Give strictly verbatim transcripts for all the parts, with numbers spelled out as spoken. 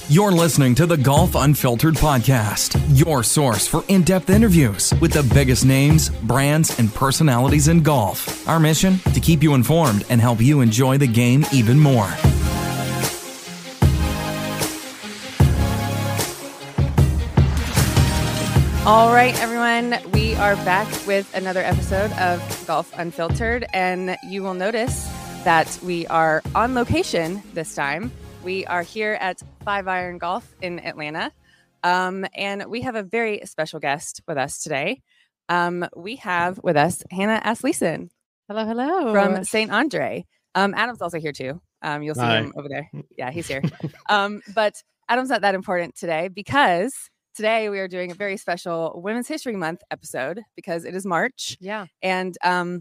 You're listening to the Golf Unfiltered podcast, your source for in-depth interviews with the biggest names, brands, and personalities in golf. Our mission? To keep you informed and help you enjoy the game even more. All right, everyone, we are back with another episode of Golf Unfiltered, and you will notice that we are on location this time. We are here at Five Iron Golf in Atlanta, um, and we have a very special guest with us today. Um, we have with us Hannah Asleason. Hello, hello. From Saint Andre. Um, Adam's also here too. Um, you'll see Hi. him over there. Yeah, he's here. um, but Adam's not that important today because today we are doing a very special Women's History Month episode because it is March. Yeah. And um,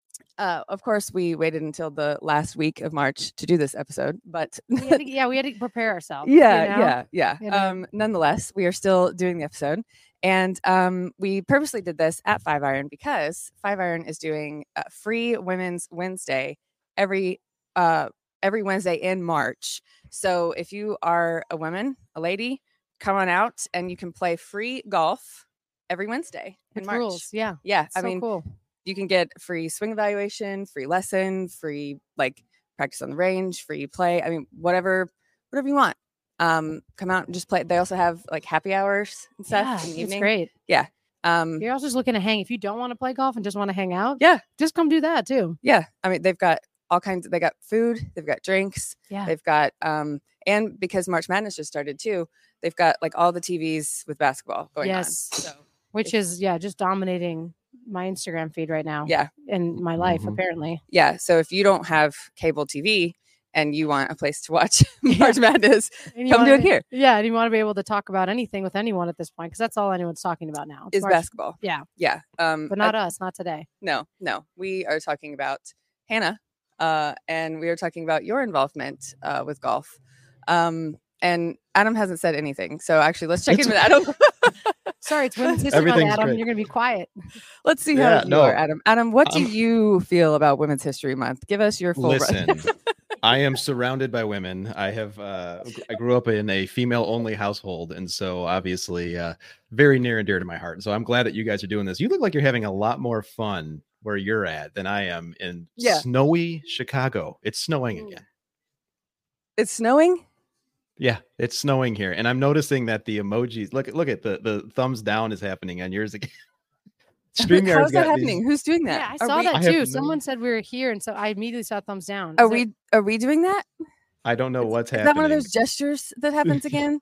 uh, of course, we waited until the last week of March to do this episode. But We had to, yeah, we had to prepare ourselves. yeah, you know? yeah, yeah. You know? Um, nonetheless, we are still doing the episode. And um, we purposely did this at Five Iron because Five Iron is doing a free Women's Wednesday every uh, every Wednesday in March. So if you are a woman, a lady, come on out and you can play free golf every Wednesday in With March. rules. Yeah. Yeah, It's I so mean, cool. you can get free swing evaluation, free lesson, free like practice on the range, free play. I mean, whatever, whatever you want. Um, come out and just play. They also have like happy hours and stuff Yeah, in the it's evening. great. Um, You're also just looking to hang. If you don't want to play golf and just want to hang out, Yeah. just come do that too. yeah. I mean, they've got all kinds. They got food. They've got drinks. Yeah. They've got um, and because March Madness just started too, they've got like all the T Vs with basketball going Yes. on. So Which is, yeah, just dominating my Instagram feed right now. yeah, In my life, Mhm. apparently. yeah. So if you don't have cable T V and you want a place to watch March Madness, And you come do wanna- it here. Yeah. And you want to be able to talk about anything with anyone at this point because that's all anyone's talking about now. It's Is March- basketball? Yeah. Yeah. Um, But not us, not today. No, no. We are talking about Hannah, uh, and we are talking about your involvement uh, with golf. Um, and Adam hasn't said anything. So actually, let's check in with Adam. Sorry, it's Women's History Month, Everything's Adam. great. You're going to be quiet. Let's see Yeah, how you no. are, Adam. Adam, what do I'm- you feel about Women's History Month? Give us your full Listen, run. I am surrounded by women. I have uh I grew up in a female only household, and so obviously uh very near and dear to my heart. So I'm glad that you guys are doing this. You look like you're having a lot more fun where you're at than I am in Yeah. snowy Chicago. It's snowing Ooh. again. It's snowing. Yeah, it's snowing here. And I'm noticing that the emojis look at look at the the thumbs down is happening on yours again. StreamYard's How's that got happening? these- Who's doing that? Yeah, I Are saw we, that I have too. no- Someone said we were here, and so I immediately saw thumbs down. Are Is it- we? Are we doing that? I don't know what's Is happening. that one of those gestures that happens again?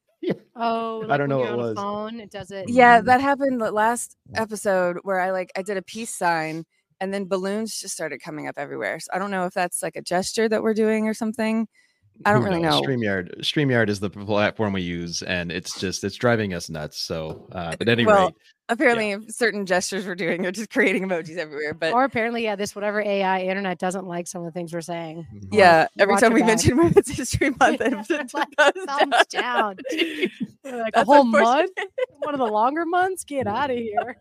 Oh, I like don't know when you're what on it a was. phone, it does it. Yeah, Mhm. that happened the last episode where I like I did a peace sign and then balloons just started coming up everywhere. So I don't know if that's like a gesture that we're doing or something. I don't Who really knows? know. StreamYard, StreamYard is the platform we use, and it's just it's driving us nuts. So, uh, but at any Well, rate, Apparently, if certain gestures we're doing are just creating emojis everywhere. But Or apparently, yeah, this whatever A I internet doesn't like some of the things we're saying. Mhm. yeah, every watch time your we back. mention Women's History Month, it Like, goes thumbs down. Jeez. Like a That's whole unfortunate. month, one of the longer months. Get out of here.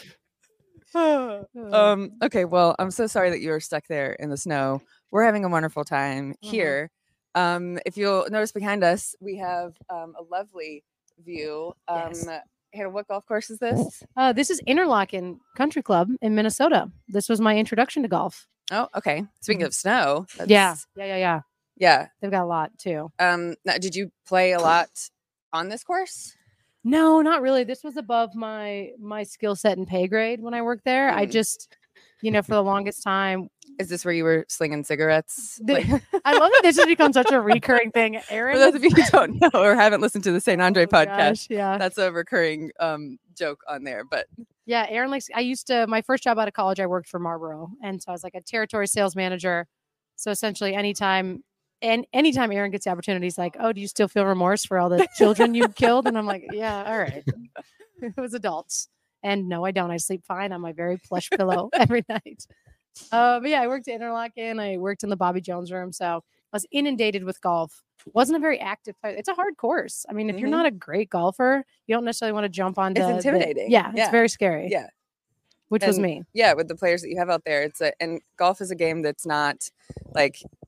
um. Okay. Well, I'm so sorry that you were stuck there in the snow. We're having a wonderful time Mhm. here. Um. If you'll notice behind us, we have um a lovely view. Um. Yes. Hannah, what golf course is this? Uh, this is Interlaken Country Club in Minnesota. This was my introduction to golf. Oh, okay. Speaking of snow, Mm-hmm. Yeah, that's- yeah, yeah, yeah. yeah. They've got a lot too. Um. Now, did you play a lot on this course? No, not really. This was above my my skill set and pay grade when I worked there. I Mm. just, you know, for the longest time, Is this where you were slinging cigarettes? the- Like, I love that this has become such a recurring thing. Aaron, for those of you who don't know or haven't listened to the Saint Andre Oh my podcast, gosh, yeah, that's a recurring um joke on there. But yeah. Aaron likes. I used to my first job out of college. I worked for Marlboro, and so I was like a territory sales manager. So essentially, anytime and anytime Aaron gets the opportunity, he's like, "Oh, do you still feel remorse for all the children you killed?" And I'm like, "Yeah, all right." It was adults, and no, I don't. I sleep fine on my very plush pillow every night. Uh, but yeah, I worked at Interlaken. I worked in the Bobby Jones room, so I was inundated with golf. Wasn't a very active player. It's a hard course. I mean, if you're Mhm. not a great golfer, you don't necessarily want to jump on. the- intimidating. yeah, Yeah. it's very scary. yeah, which was And- me. yeah, with the players that you have out there, it's a and golf is a game that's not like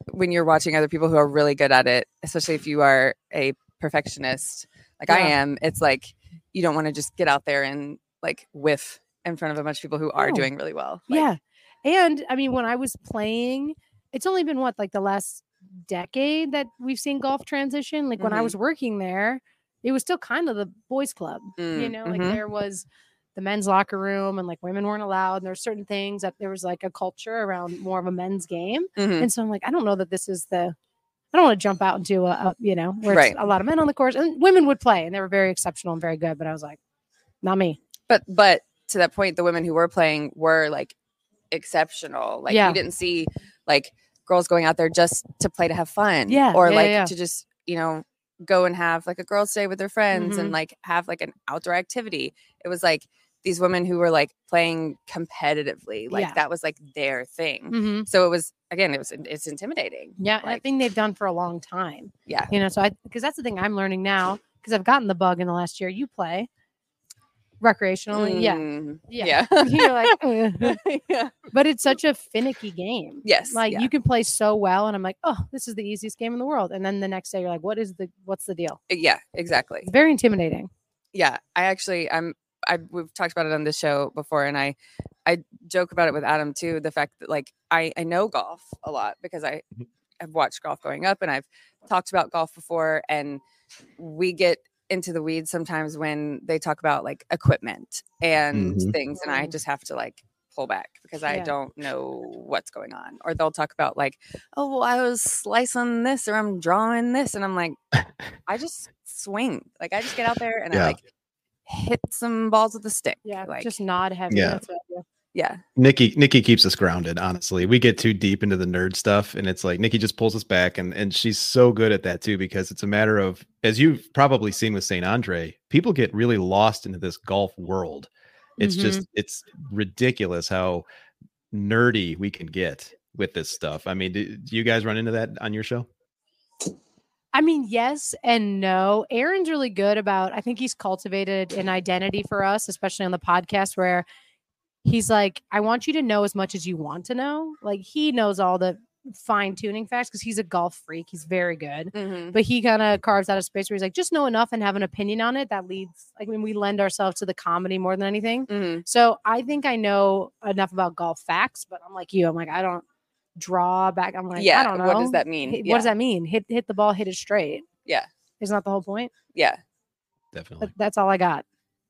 when you're watching other people who are really good at it, especially if you are a perfectionist like Yeah. I am, it's like you don't want to just get out there and like whiff in front of a bunch of people who are No. doing really well. Like, Yeah. And I mean, when I was playing, it's only been what, like the last decade that we've seen golf transition. Like when I Mhm. was working there, it was still kind of the boys' club. You Mm, know, like mhm. there was the men's locker room and like women weren't allowed. And there were certain things that there was like a culture around more of a men's game. Mhm. And so I'm like, I don't know that this is the, I don't want to jump out into a, a you know, where Right. it's a lot of men on the course, and women would play and they were very exceptional and very good. But I was like, not me. But but to that point, the women who were playing were like exceptional. Like Yeah. you didn't see like girls going out there just to play to have fun. Yeah, Or yeah, like yeah. to just, you know, go and have like a girls' day with their friends Mhm. and like have like an outdoor activity. It was like these women who were like playing competitively. Like Yeah. that was like their thing. Mm-hmm. So it was again, it was it's intimidating. Yeah, and I Like, think they've done for a long time. yeah. You know, so I because that's the thing I'm learning now because I've gotten the bug in the last year. You play recreationally, yeah, Mm, yeah. Yeah. You're like, "Ugh." yeah. But it's such a finicky game. Yes. Like yeah. you can play so well, and I'm like, oh, this is the easiest game in the world. And then the next day, you're like, what is the what's the deal? yeah, exactly. It's very intimidating. Yeah, I actually I'm I we've talked about it on this show before, and I I joke about it with Adam too. The fact that like I I know golf a lot because I Mhm. have watched golf growing up, and I've talked about golf before, and we get into the weeds sometimes when they talk about like equipment and Mhm. things, and I Mm. just have to like pull back because I Yeah. don't know what's going on. Or they'll talk about like, oh well, I was slicing this or I'm drawing this, and I'm like, I just swing. Like I just get out there and I Yeah. like hit some balls with a stick. Yeah, Like just nod heavy. Yeah. That's what I do. yeah. Nikki Nikki keeps us grounded, honestly. We get too deep into the nerd stuff and it's like Nikki just pulls us back, and and she's so good at that too, because it's a matter of, as you've probably seen with Saint Andre, people get really lost into this golf world. It's Mhm. just it's ridiculous how nerdy we can get with this stuff. I mean, do, do you guys run into that on your show? I mean, yes and no. Aaron's really good about, I think he's cultivated an identity for us, especially on the podcast, where he's like, I want you to know as much as you want to know. Like he knows all the fine tuning facts because he's a golf freak. He's very good. Mhm. But he kind of carves out a space where he's like, just know enough and have an opinion on it. That leads, like when we lend ourselves to the comedy more than anything. Mhm. So I think I know enough about golf facts, but I'm like you. I'm like, I don't draw back. I'm like, Yeah, I don't know. what does that mean? Hit- Yeah. What does that mean? Hit hit the ball, hit it straight. Yeah. Isn't that the whole point? Yeah. Definitely. But that's all I got.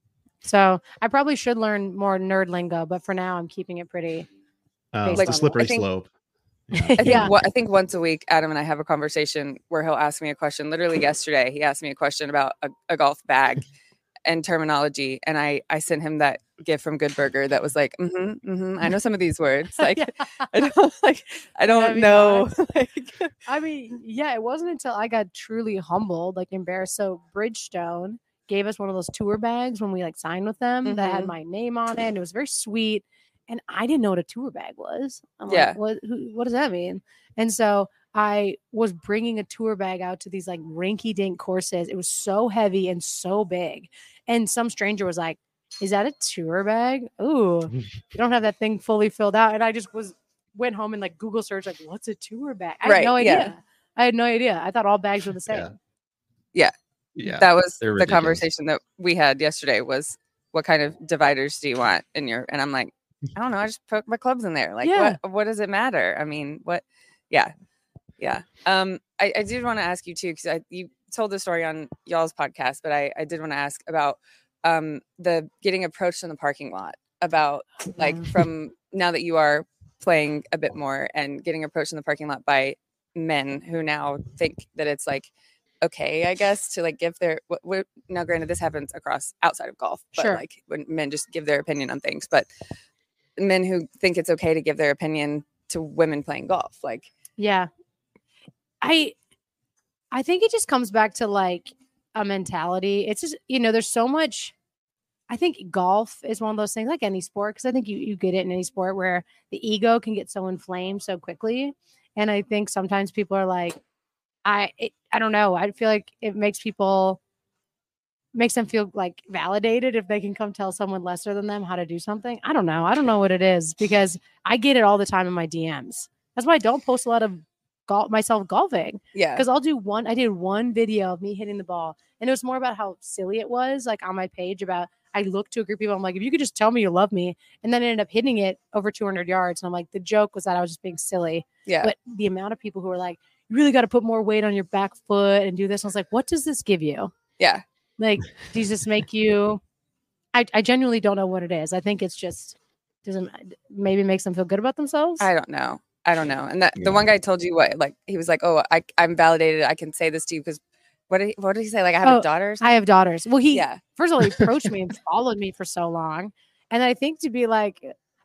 So I probably should learn more nerd lingo, but for now I'm keeping it pretty. Uh, based it's on a it. slippery I think- slope. I think Yeah. what I think once a week, Adam and I have a conversation where he'll ask me a question. Literally yesterday, he asked me a question about a, a golf bag and terminology, and I I sent him that gift from Good Burger that was like, mm-hmm, mm-hmm, I know some of these words. Like I don't like I don't That'd be know. like, I mean, yeah, it wasn't until I got truly humbled, like embarrassed. So Bridgestone gave us one of those tour bags when we like signed with them that had Mhm. my name on it, and it was very sweet. And I didn't know what a tour bag was. I'm Yeah. like, what? Who, what does that mean? And so I was bringing a tour bag out to these like rinky-dink courses. It was so heavy and so big, and some stranger was like, "Is that a tour bag? Ooh, you don't have that thing fully filled out." And I just was went home and like Google search like, "What's a tour bag?" I Right, had no yeah. idea. I had no idea. I thought all bags were the same. Yeah. Yeah. that was they're the ridiculous. conversation that we had yesterday was what kind of dividers do you want in your, and I'm like, I don't know, I just put my clubs in there. Like Yeah. what what does it matter? I mean, what yeah. Yeah. Um I, I did want to ask you too, because I you told the story on y'all's podcast, but I, I did want to ask about um the getting approached in the parking lot about like Yeah. from now that you are playing a bit more and getting approached in the parking lot by men who now think that it's like okay, I guess, to like give their what, what now granted this happens across outside of golf, but Sure. like when men just give their opinion on things, but men who think it's okay to give their opinion to women playing golf, like Yeah. I I think it just comes back to like a mentality. It's just, you know, there's so much. I think golf is one of those things like any sport, because I think you, you get it in any sport where the ego can get so inflamed so quickly. And I think sometimes people are like, I it, I don't know. I feel like it makes people makes them feel like validated if they can come tell someone lesser than them how to do something. I don't know. I don't know what it is, because I get it all the time in my D Ms. That's why I don't post a lot of golf myself golfing. Yeah. Because I'll do one, I did one video of me hitting the ball. And it was more about how silly it was, like on my page about, I looked to a group of people. I'm like, if you could just tell me you love me. And then I ended up hitting it over two hundred yards. And I'm like, the joke was that I was just being silly. Yeah. But the amount of people who were like, you really got to put more weight on your back foot and do this. I was like, what does this give you? Yeah. Like, does this make you, I, I genuinely don't know what it is. I think it's just, doesn't maybe makes them feel good about themselves. I don't know. I don't know. And that Yeah. the one guy told you what, like, he was like, oh, I, I'm validated. I can say this to you because what did he, what did he say? Like, I have Oh, a daughter. or I have daughters. Well, he, Yeah. first of all, he approached me and followed me for so long. And I think to be like,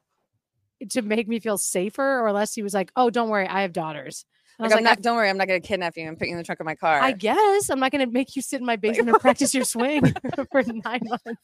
to make me feel safer or less, he was like, oh, don't worry, I have daughters. And Like, I I'm was like, not, don't worry, I'm not going to kidnap you and put you in the trunk of my car. I guess I'm not going to make you sit in my basement and practice your swing for nine months.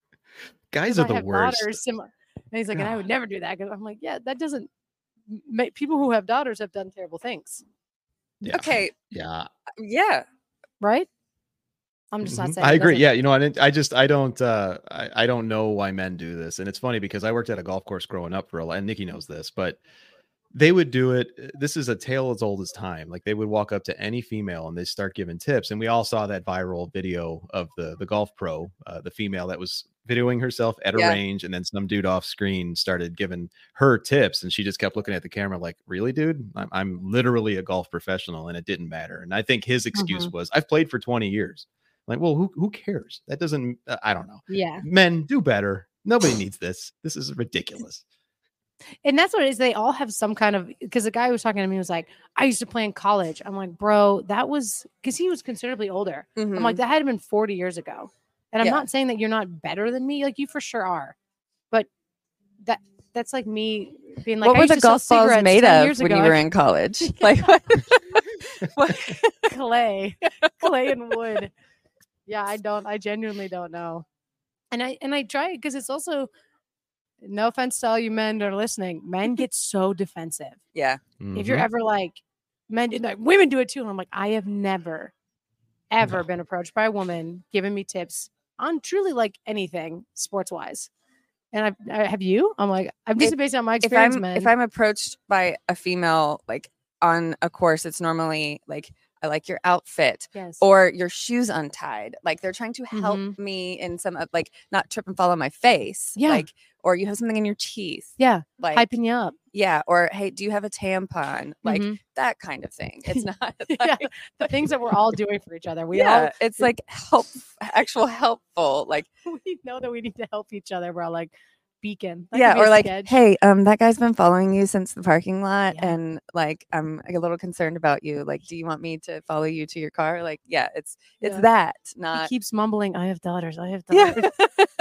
Guys 'Cause are I the have worst. daughters. sim- And he's like, and I would God. never do that. 'Cause I'm like, yeah, that doesn't make people who have daughters have done terrible things, Yeah. Okay. Yeah. Yeah. right? I'm just not Mhm. saying. I it agree. doesn't- Yeah, you know, I didn't, I just I don't uh I, I don't know why men do this. And it's funny because I worked at a golf course growing up for a lot, and Nikki knows this, but they would do it. This is a tale as old as time. Like they would walk up to any female and they start giving tips. And we all saw that viral video of the the golf pro, uh, the female that was videoing herself at a Yeah. range, and then some dude off screen started giving her tips, and she just kept looking at the camera like, really, dude? I'm, I'm literally a golf professional, and it didn't matter. And I think his excuse Mhm. was, I've played for twenty years. Like, well, who who cares? That doesn't. Uh, I don't know. Yeah. Men, do better. Nobody needs this. This is ridiculous. And that's what it is. They all have some kind of, because the guy who was talking to me was like, I used to play in college. I'm like, bro, that was because he was considerably older. I'm Mhm. like, that had been forty years ago. And I'm Yeah. not saying that you're not better than me. Like you for sure are. But that that's like me being like, what I were used the to sell golf balls cigarettes made ten of years when ago. you were in college? Like, what? what? clay, clay and wood. Yeah, I don't. I genuinely don't know. And I and I try because it's also, no offense to all you men that are listening, men get so defensive. Yeah. If you're Mhm. ever like, men do like, women do it too, and I'm like, I have never, ever No. been approached by a woman giving me tips on truly like anything sports wise. And I've, I have you. I'm like, I'm just If- based on my If experience, I'm man. if I'm approached by a female like on a course, it's normally like, I like your outfit yes. or your shoes untied. Like they're trying to help Mhm. me in some of like not trip and fall on my face. Yeah. Like, or you have something in your teeth. yeah, Like, hyping you up. yeah. Or hey, do you have a tampon? Like Mhm. that kind of thing. It's not Yeah, like, the things that we're all doing for each other. We yeah, it's like help, actual helpful. Like, all we know that we need to help each other. We're all like beacon. That could yeah, be or a like, sketch. hey, um, that guy's been following you since the parking lot, Yeah. and like, I'm a little concerned about you. Like, do you want me to follow you to your car? Like, yeah, it's it's Yeah. that, He not. keeps mumbling, I have daughters. I have Yeah, daughters.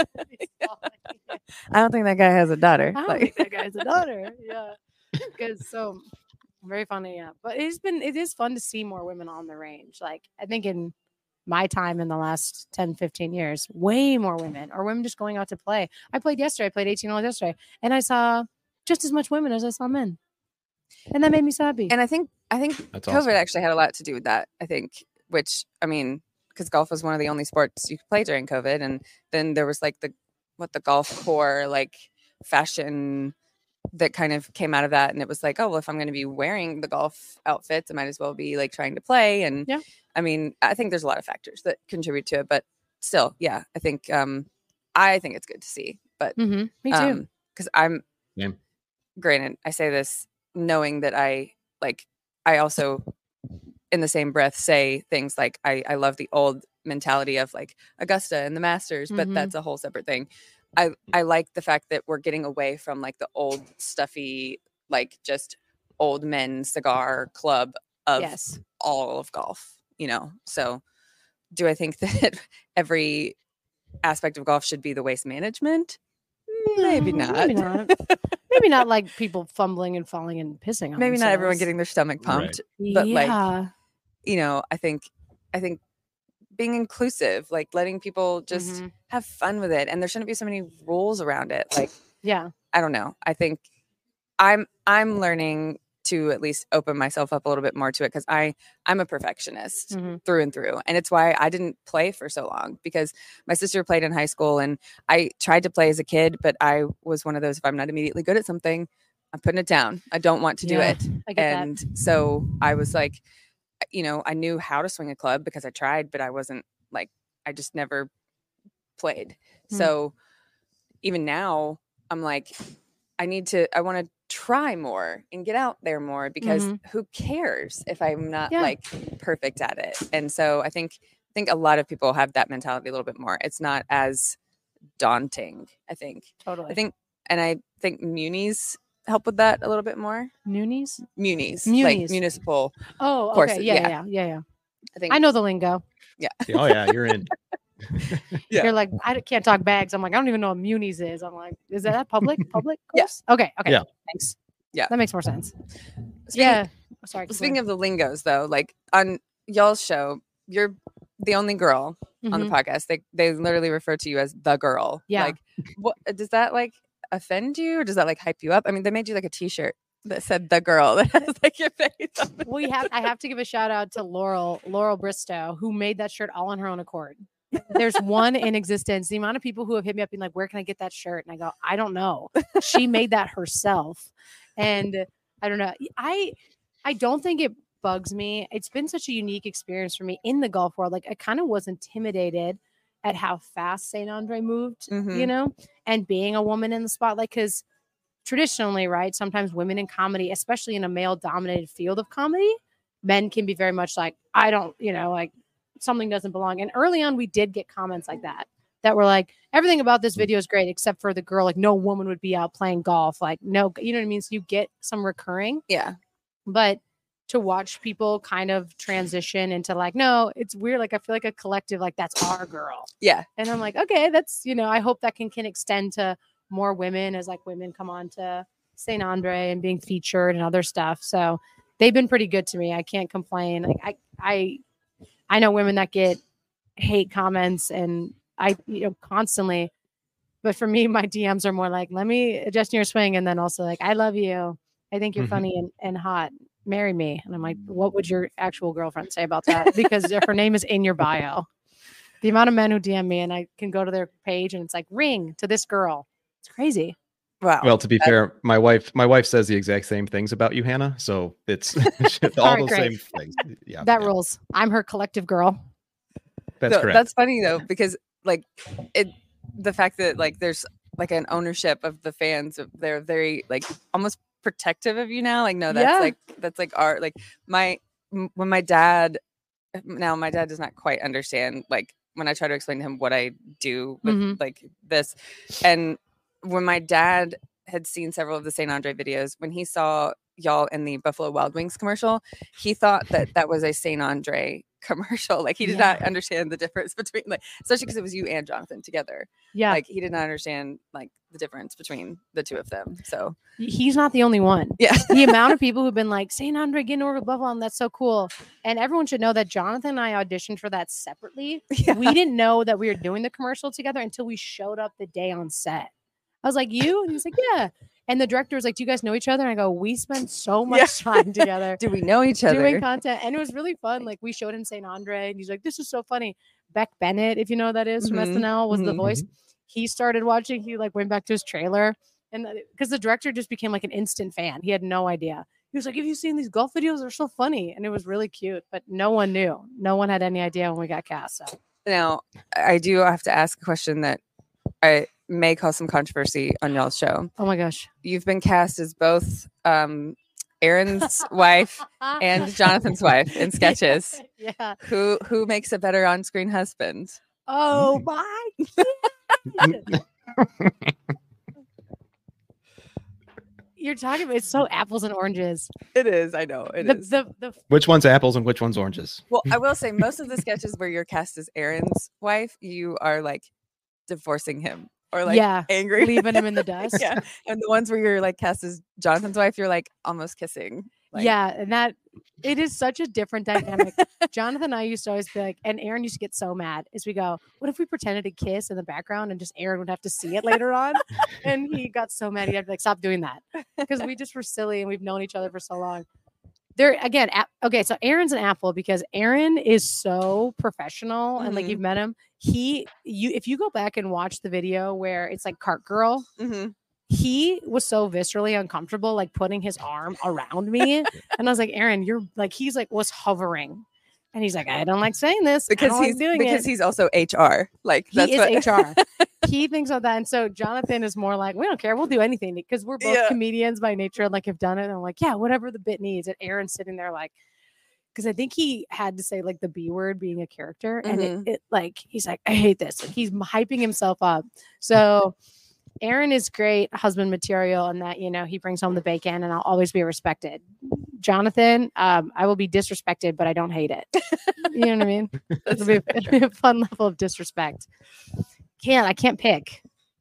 I don't think that guy has a daughter. I don't Like, think that guy's a daughter. Yeah. Because so very funny. Yeah. But it's been, it is fun to see more women on the range. Like, I think in my time in the last ten, fifteen years, way more women or women just going out to play. I played yesterday. I played eighteen holes yesterday, and I saw just as much women as I saw men. And that made me so happy. and I think I think That's COVID awesome. actually had a lot to do with that. I think, which I mean, because golf was one of the only sports you could play during COVID, and then there was like the what the golf core like fashion that kind of came out of that, and it was like, oh well, if I'm going to be wearing the golf outfits, I might as well be like trying to play. And Yeah. I mean, I think there's a lot of factors that contribute to it, but still, yeah, I think um, I think it's good to see, but mm-hmm. Me too. because I'm Same. granted, I say this knowing that I like I also in the same breath say things like I, I love the old mentality of like Augusta and the Masters, but Mhm. that's a whole separate thing. I, I like the fact that we're getting away from like the old stuffy, like just old men cigar club of Yes. all of golf, you know? So do I think that every aspect of golf should be the waste management? Maybe No, not. Maybe not. Maybe not like people fumbling and falling and pissing on Maybe not everyone themselves. getting their stomach pumped, Right. but, like, yeah. you know, I think, I think being inclusive, like letting people just Mhm. have fun with it. And there shouldn't be so many rules around it. Like, Yeah. I don't know. I think I'm, I'm learning to at least open myself up a little bit more to it. Cause I, I'm a perfectionist Mhm. through and through. And it's why I didn't play for so long, because my sister played in high school and I tried to play as a kid, but I was one of those, if I'm not immediately good at something, I'm I'm putting it down. I don't want to do Yeah, it. I get that. And so I was like, you know, I knew how to swing a club because I tried, but I wasn't like, I just never played. Hmm. So even now I'm like, I need to, I want to try more and get out there more because Mhm. who cares if I'm not Yeah. like perfect at it? And so I think, I think a lot of people have that mentality a little bit more. It's not as daunting, I think. Totally. I think, and I think munis help with that a little bit more. Munis? Munis, Munis. like municipal. Oh, course, okay. Yeah, yeah. yeah, yeah, yeah. I think I know the lingo. Oh yeah, you're in. Yeah. You're like, I can't talk bags. I'm like, I don't even know what munis is. I'm like, is that public? Public? Yeah. Course? Okay. Okay. Yeah. Thanks. Yeah. That makes more sense. Speaking, yeah. Oh, sorry. Speaking of the lingos, though, like on y'all's show, you're the only girl on the Mhm. podcast. They they literally refer to you as the girl. Yeah. Like, what does that like offend you, or does that like hype you up? I mean, they made you like a T-shirt that said "the girl" that has like your face on it. we have. I have to give a shout out to Laurel, Laurel Bristow, who made that shirt all on her own accord. There's one in existence. The amount of people who have hit me up being like, "Where can I get that shirt?" And I go, "I don't know." She made that herself, and I don't know. I I don't think it bugs me. It's been such a unique experience for me in the golf world. Like I kind of was intimidated at how fast Saint Andre moved, Mhm. you know, and being a woman in the spotlight because traditionally, right, sometimes women in comedy, especially in a male-dominated field of comedy, men can be very much like, I don't, you know, like something doesn't belong. And early on, we did get comments like that, that were like, everything about this video is great, except for the girl, like no woman would be out playing golf. Like, no, you know what I mean? So you get some recurring, Yeah. but to watch people kind of transition into like, no, it's weird. Like, I feel like a collective, like that's our girl. Yeah. And I'm like, okay, that's, you know, I hope that can, can extend to more women as like women come on to Saint Andre and being featured and other stuff. So they've been pretty good to me. I can't complain. Like I, I, I know women that get hate comments and I, you know, constantly, but for me, my D Ms are more like, let me adjust your swing. And then also like, I love you. I think you're Mhm. funny and, and hot. Marry me. And I'm like, what would your actual girlfriend say about that? Because if her name is in your bio, the amount of men who D M me and I can go to their page and it's like ring to this girl. It's crazy. Wow. Well, to be fair, my wife my wife says the exact same things about you, Hannah. So it's all All right, those great. same things. Yeah, That yeah. rules. I'm her collective girl. That's So correct. that's funny though, because like it, the fact that like there's like an ownership of the fans, they're very like almost protective of you now. Like, no, that's Yeah. like that's like art. Like my m- when my dad, now my dad does not quite understand like when I try to explain to him what I do with Mhm. like this, and when my dad had seen several of the Saint Andre videos, when he saw y'all in the Buffalo Wild Wings commercial, he thought that that was a Saint Andre commercial. Like he did Yeah. not understand the difference between like, especially because it was you and Jonathan together. Yeah. Like he did not understand like the difference between the two of them. So He's not the only one. yeah, The amount of people who've been like, Saint Andre getting over Buffalo, and that's so cool. And everyone should know that Jonathan and I auditioned for that separately. yeah. We didn't know that we were doing the commercial together until we showed up the day on set. I was like, you? And he's like, yeah. And the director was like, do you guys know each other? And I go, we spend so much Yeah. time together Do we know each other? doing content. And it was really fun. Like we showed him Saint Andre and he's like, this is so funny. Beck Bennett, if you know who that is from Mhm, S N L, was the mhm. voice. He started watching. He like went back to his trailer. And because the director just became like an instant fan. He had no idea. He was like, have you seen these golf videos? They're so funny. And it was really cute. But no one knew. No one had any idea when we got cast. So Now, I do have to ask a question that I may cause some controversy on y'all's show. oh my gosh. You've been cast as both um, Aaron's wife and Jonathan's wife in sketches. Yeah. Who who makes a better on-screen husband? Oh my God. You're talking about it's so apples and oranges. It is. I know it the, is. the the Which one's apples and which one's oranges? Well, I will say most of the sketches where you're cast as Aaron's wife, you are like divorcing him or like yeah, angry. leaving him in the dust. Yeah. And the ones where you're like cast as Jonathan's wife, you're like almost kissing. Like, yeah, and that it is such a different dynamic. Jonathan and I used to always be like, and Aaron used to get so mad as we go, what if we pretended to kiss in the background and just Aaron would have to see it later on? And he got so mad, he'd have to like, stop doing that. Because we just were silly and we've known each other for so long. There again, a- okay, so Aaron's an apple because Aaron is so professional and like Mhm. you've met him. He you if you go back and watch the video where it's like Cart Girl, Mhm. he was so viscerally uncomfortable, like putting his arm around me. And I was like, Aaron, you're like, he's like, was hovering. And he's like, I don't like saying this because I don't he's like doing because it. he's also H R. Like He that's is what... H R. He thinks of that. And so Jonathan is more like, we don't care. We'll do anything because we're both Yeah. comedians by nature and like have done it. And I'm like, yeah, whatever the bit needs. And Aaron's sitting there like, because I think he had to say like the B word being a character. And Mhm. it, it like, he's like, I hate this. Like, he's hyping himself up. So Aaron is great husband material in that, you know, he brings home the bacon and I'll always be respected. Jonathan, um, I will be disrespected, but I don't hate it. You know what I mean? It'll be, it'll be a fun level of disrespect. Can't, I can't pick.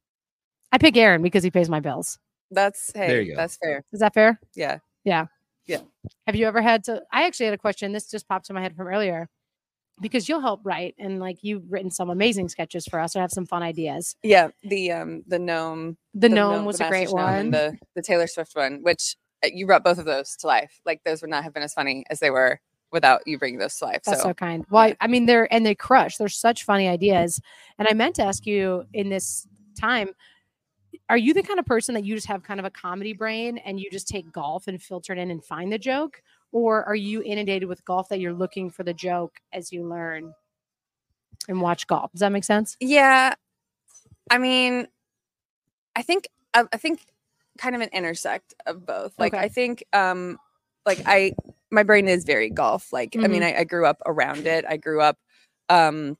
I pick Aaron because he pays my bills. That's hey, There you go. that's fair. Is that fair? Yeah. Yeah. Yeah. Have you ever had to, I actually had a question. This just popped in my head from earlier because you'll help write and like you've written some amazing sketches for us or have some fun ideas. Yeah. The um the gnome The, gnome was the a great Master's Gnome one. and the the Taylor Swift one, which uh, you brought both of those to life. Like those would not have been as funny as they were without you bringing those to life. That's so so kind. Well, yeah. I mean, they're and they crush. They're such funny ideas. And I meant to ask you in this time, are you the kind of person that you just have kind of a comedy brain and you just take golf and filter it in and find the joke? Or are you inundated with golf that you're looking for the joke as you learn and watch golf? Does that make sense? Yeah. I mean, I think I, I think kind of an intersect of both. Like Okay. I think um like I my brain is very golf. Like I mean, I, I grew up around it. I grew up um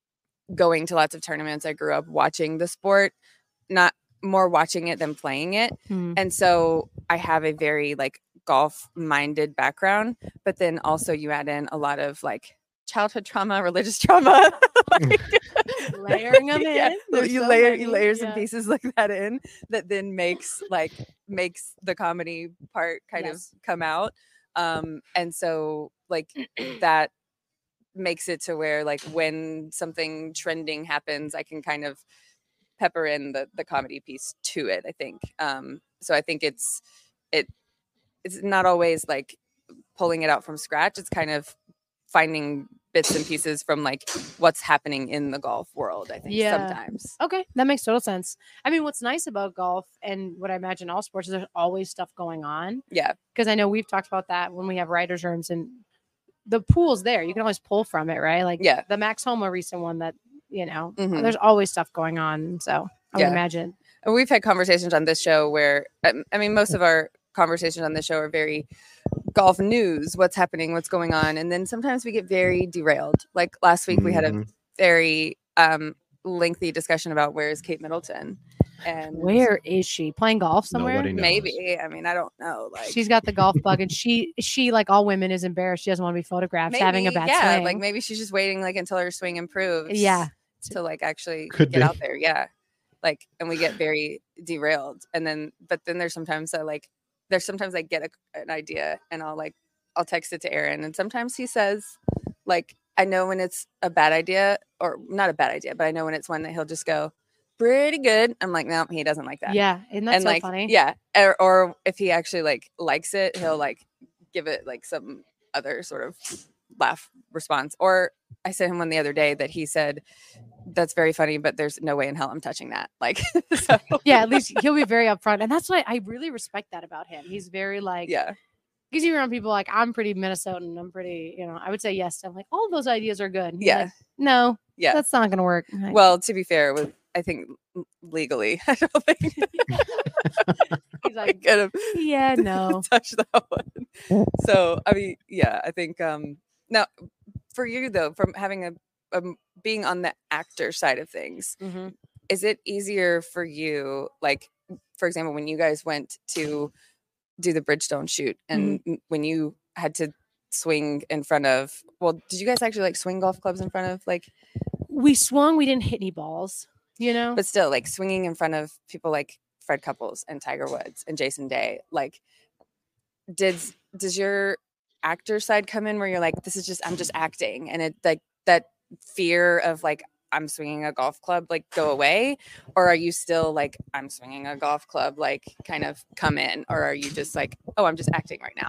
going to lots of tournaments. I grew up watching the sport, not more watching it than playing it. Hmm. And so I have a very like golf minded background, but then also you add in a lot of like childhood trauma, religious trauma, like, Layering them yeah, in. There's you so layer many. you layer some Yeah. pieces like that in that then makes like makes the comedy part kind Yes. of come out. Um and so like that makes it to where like when something trending happens, I can kind of pepper in the the comedy piece to it, I think. Um so I think it's it it's not always like pulling it out from scratch. It's kind of finding bits and pieces from like what's happening in the golf world, I think. Yeah. Sometimes. Okay, that makes total sense. I mean, what's nice about golf and what I imagine all sports is there's always stuff going on. Yeah. Because I know we've talked about that when we have writers' rooms and the pool's there. You can always pull from it, right? Like Yeah. the Max Homa recent one that, you know, Mhm. there's always stuff going on. So I Yeah. would imagine. And we've had conversations on this show where um, I mean most of our conversations on this show are very golf news, what's happening, what's going on, and then sometimes we get very derailed. Like last week we had a Mhm. very um lengthy discussion about where is Kate Middleton and Where is she? Playing golf somewhere? Nobody knows. maybe I mean I don't know, like She's got the golf bug and she she like all women is embarrassed. She doesn't want to be photographed maybe, having a bad yeah, swing. like maybe she's just waiting like until her swing improves. Yeah. To like actually Could get be. out there. Yeah. Like and we get very derailed. And then but then there's sometimes I like there's sometimes I get a, an idea and I'll like I'll text it to Aaron and sometimes he says like I know when it's a bad idea or not a bad idea, but I know when it's one that he'll just go pretty good. I'm like, no, he doesn't like that. Yeah. And that's and so like funny. yeah. Or, or if he actually like likes it, he'll like give it like some other sort of laugh response. Or I sent him one the other day that he said, that's very funny, but there's no way in hell I'm touching that. Like, so, Yeah, at least he'll be very upfront. And that's why I really respect that about him. He's very like, yeah, because you're around people like, I'm pretty Minnesotan. I'm pretty, you know, I would say yes. I'm like, all of those ideas are good. And he's Yeah. like, no, yeah. that's not going to work. I'm like, Well, to be fair, with I think legally, I don't think he's I like, could have yeah, no. touched that one. So, I mean, yeah, I think um now for you though, from having a um, being on the actor side of things, Mhm. is it easier for you, like, for example, when you guys went to do the Bridgestone shoot and Mm-hmm. m- when you had to swing in front of, well, did you guys actually like swing golf clubs in front of like, We swung, we didn't hit any balls, you know? but still like swinging in front of people like Fred Couples and Tiger Woods and Jason Day, like, did, does your actor side come in where you're like, this is just, I'm just acting, and it like that fear of like, I'm swinging a golf club, like go away? Or are you still like, I'm swinging a golf club, like kind of come in? Or are you just like, oh, I'm just acting right now?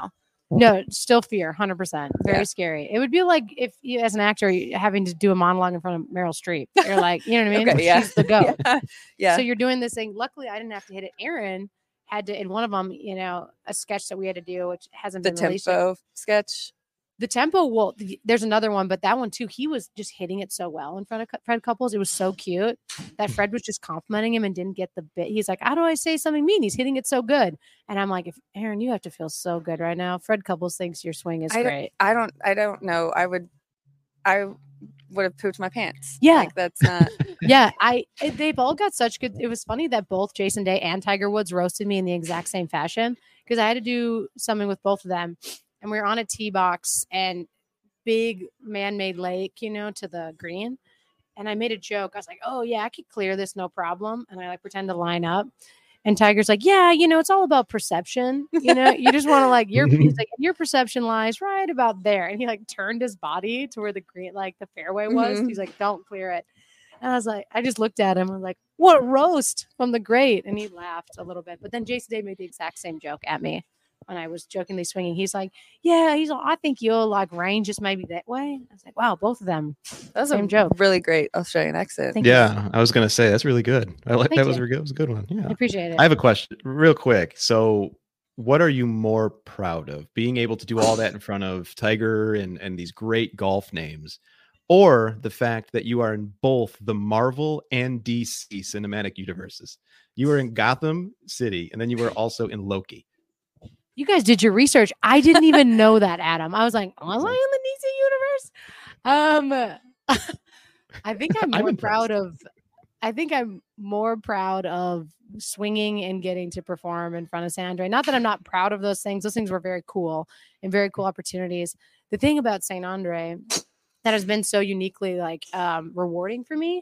No, still fear, one hundred percent. Very Yeah. scary. It would be like if you, as an actor, you- having to do a monologue in front of Meryl Streep. You're like, you know what I mean? Okay, yeah. She's the goat. yeah. yeah. So you're doing this thing. Luckily, I didn't have to hit it. Aaron had to, in one of them, you know, a sketch that we had to do, which hasn't the been released yet. tempo sketch. The tempo, well, th- there's another one, but that one too, he was just hitting it so well in front of Cu- Fred Couples. It was so cute that Fred was just complimenting him and didn't get the bit. He's like, how do I say something mean? He's hitting it so good. And I'm like, if Aaron, you have to feel so good right now. Fred Couples thinks your swing is I don't- great. I don't. I don't know. I would. I would have pooped my pants. Yeah. Like that's not. Yeah, I it- they've all got such good. It was funny that both Jason Day and Tiger Woods roasted me in the exact same fashion because I had to do something with both of them, and we were on a tee box and big man-made lake, you know, to the green. And I made a joke. I was like, "Oh yeah, I could clear this, no problem." And I like pretend to line up. And Tiger's like, "Yeah, you know, it's all about perception. You know, you just want to like your he's like your perception lies right about there." And he like turned his body to where the green, like the fairway was. Mhm. He's like, "Don't clear it." And I was like, I just looked at him. I was like, "What roast from the great?" And he laughed a little bit. But then Jason Day made the exact same joke at me when I was jokingly swinging. He's like, "Yeah, he's. all, I think you'll like range just maybe that way." I was like, "Wow, both of them." That was Same a joke. really great Australian accent. Thank you. Yeah, I was gonna say that's really good. I like Thank that was you. a good, was a good one. Yeah. I appreciate it. I have a question, real quick. So, what are you more proud of? Being able to do all that in front of Tiger and and these great golf names, or the fact that you are in both the Marvel and D C cinematic universes? You were in Gotham City, and then you were also in Loki. You guys did your research. I didn't even know that, Adam. I was like, was I in the D C universe? Um, I think I'm I'm more impressed. proud of. I think I'm more proud of swinging and getting to perform in front of San Andre. Not that I'm not proud of those things. Those things were very cool and very cool opportunities. The thing about Saint Andre that has been so uniquely like um, rewarding for me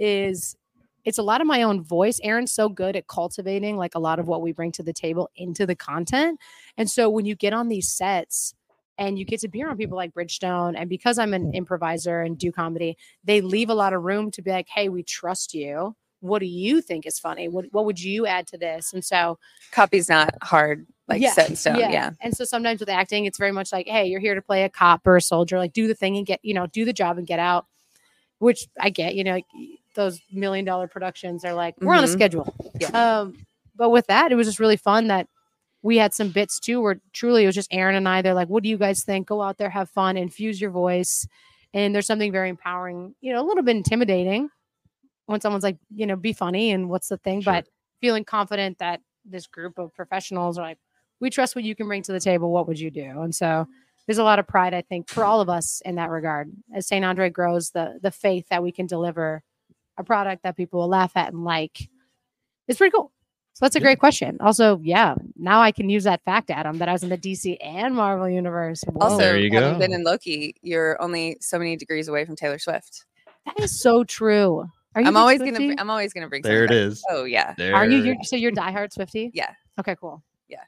is it's a lot of my own voice. Aaron's so good at cultivating like a lot of what we bring to the table into the content. And so when you get on these sets and you get to be around people like Bridgestone, and because I'm an improviser and do comedy, they leave a lot of room to be like, hey, we trust you. What do you think is funny? What, what would you add to this? And so Copy's not hard, like Yeah, set in stone. Yeah. And so sometimes with acting, it's very much like, hey, you're here to play a cop or a soldier, like do the thing and get, you know, do the job and get out, which I get, you know, like, those million dollar productions are like, we're on a Mhm. schedule. Yeah. Um, but with that, it was just really fun that we had some bits too, where truly it was just Aaron and I. They're like, what do you guys think? Go out there, have fun, infuse your voice. And there's something very empowering, you know, a little bit intimidating when someone's like, you know, be funny and what's the thing, Sure. but feeling confident that this group of professionals are like, we trust what you can bring to the table. What would you do? And so there's a lot of pride, I think, for all of us in that regard. As Saint Andre grows, the the faith that we can deliver a product that people will laugh at and like is pretty cool. So that's a Yeah. great question. Also, yeah, now I can use that fact, Adam, that I was in the D C and Marvel universe. Whoa. Also, There you having go. been in Loki, you're only so many degrees away from Taylor Swift. That is so true. Are you I'm a always Swiftie? gonna. I'm always gonna bring. There it something back. is. Oh yeah. There. Are you? You're, so you're diehard Swiftie? Yeah. Okay, cool.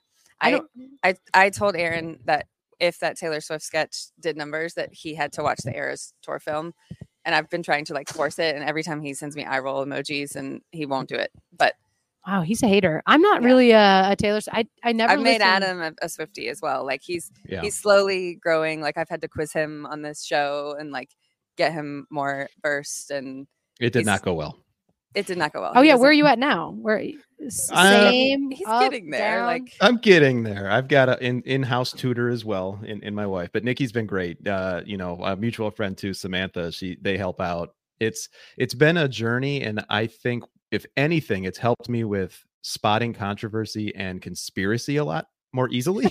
I I, don't. I I told Aaron that if that Taylor Swift sketch did numbers, that he had to watch the Eras tour film, and I've been trying to like force it. And every time he sends me eye roll emojis, and he won't do it. But Wow, he's a hater. I'm not Yeah. really a, a Taylor. I I never. I've made listened- Adam a, a Swiftie as well. Like he's Yeah. he's slowly growing. Like I've had to quiz him on this show and like get him more versed, and It did he's- not go well. it did not go well. Oh He yeah, where are doesn't- you at now? Where Uh, same? He's up, getting there. down? Like I'm getting there. I've got a in in-house tutor as well in, in my wife, but Nikki's been great. Uh, you know, a mutual friend too, Samantha. She they help out. It's it's been a journey, and I think if anything, it's helped me with spotting controversy and conspiracy a lot more easily.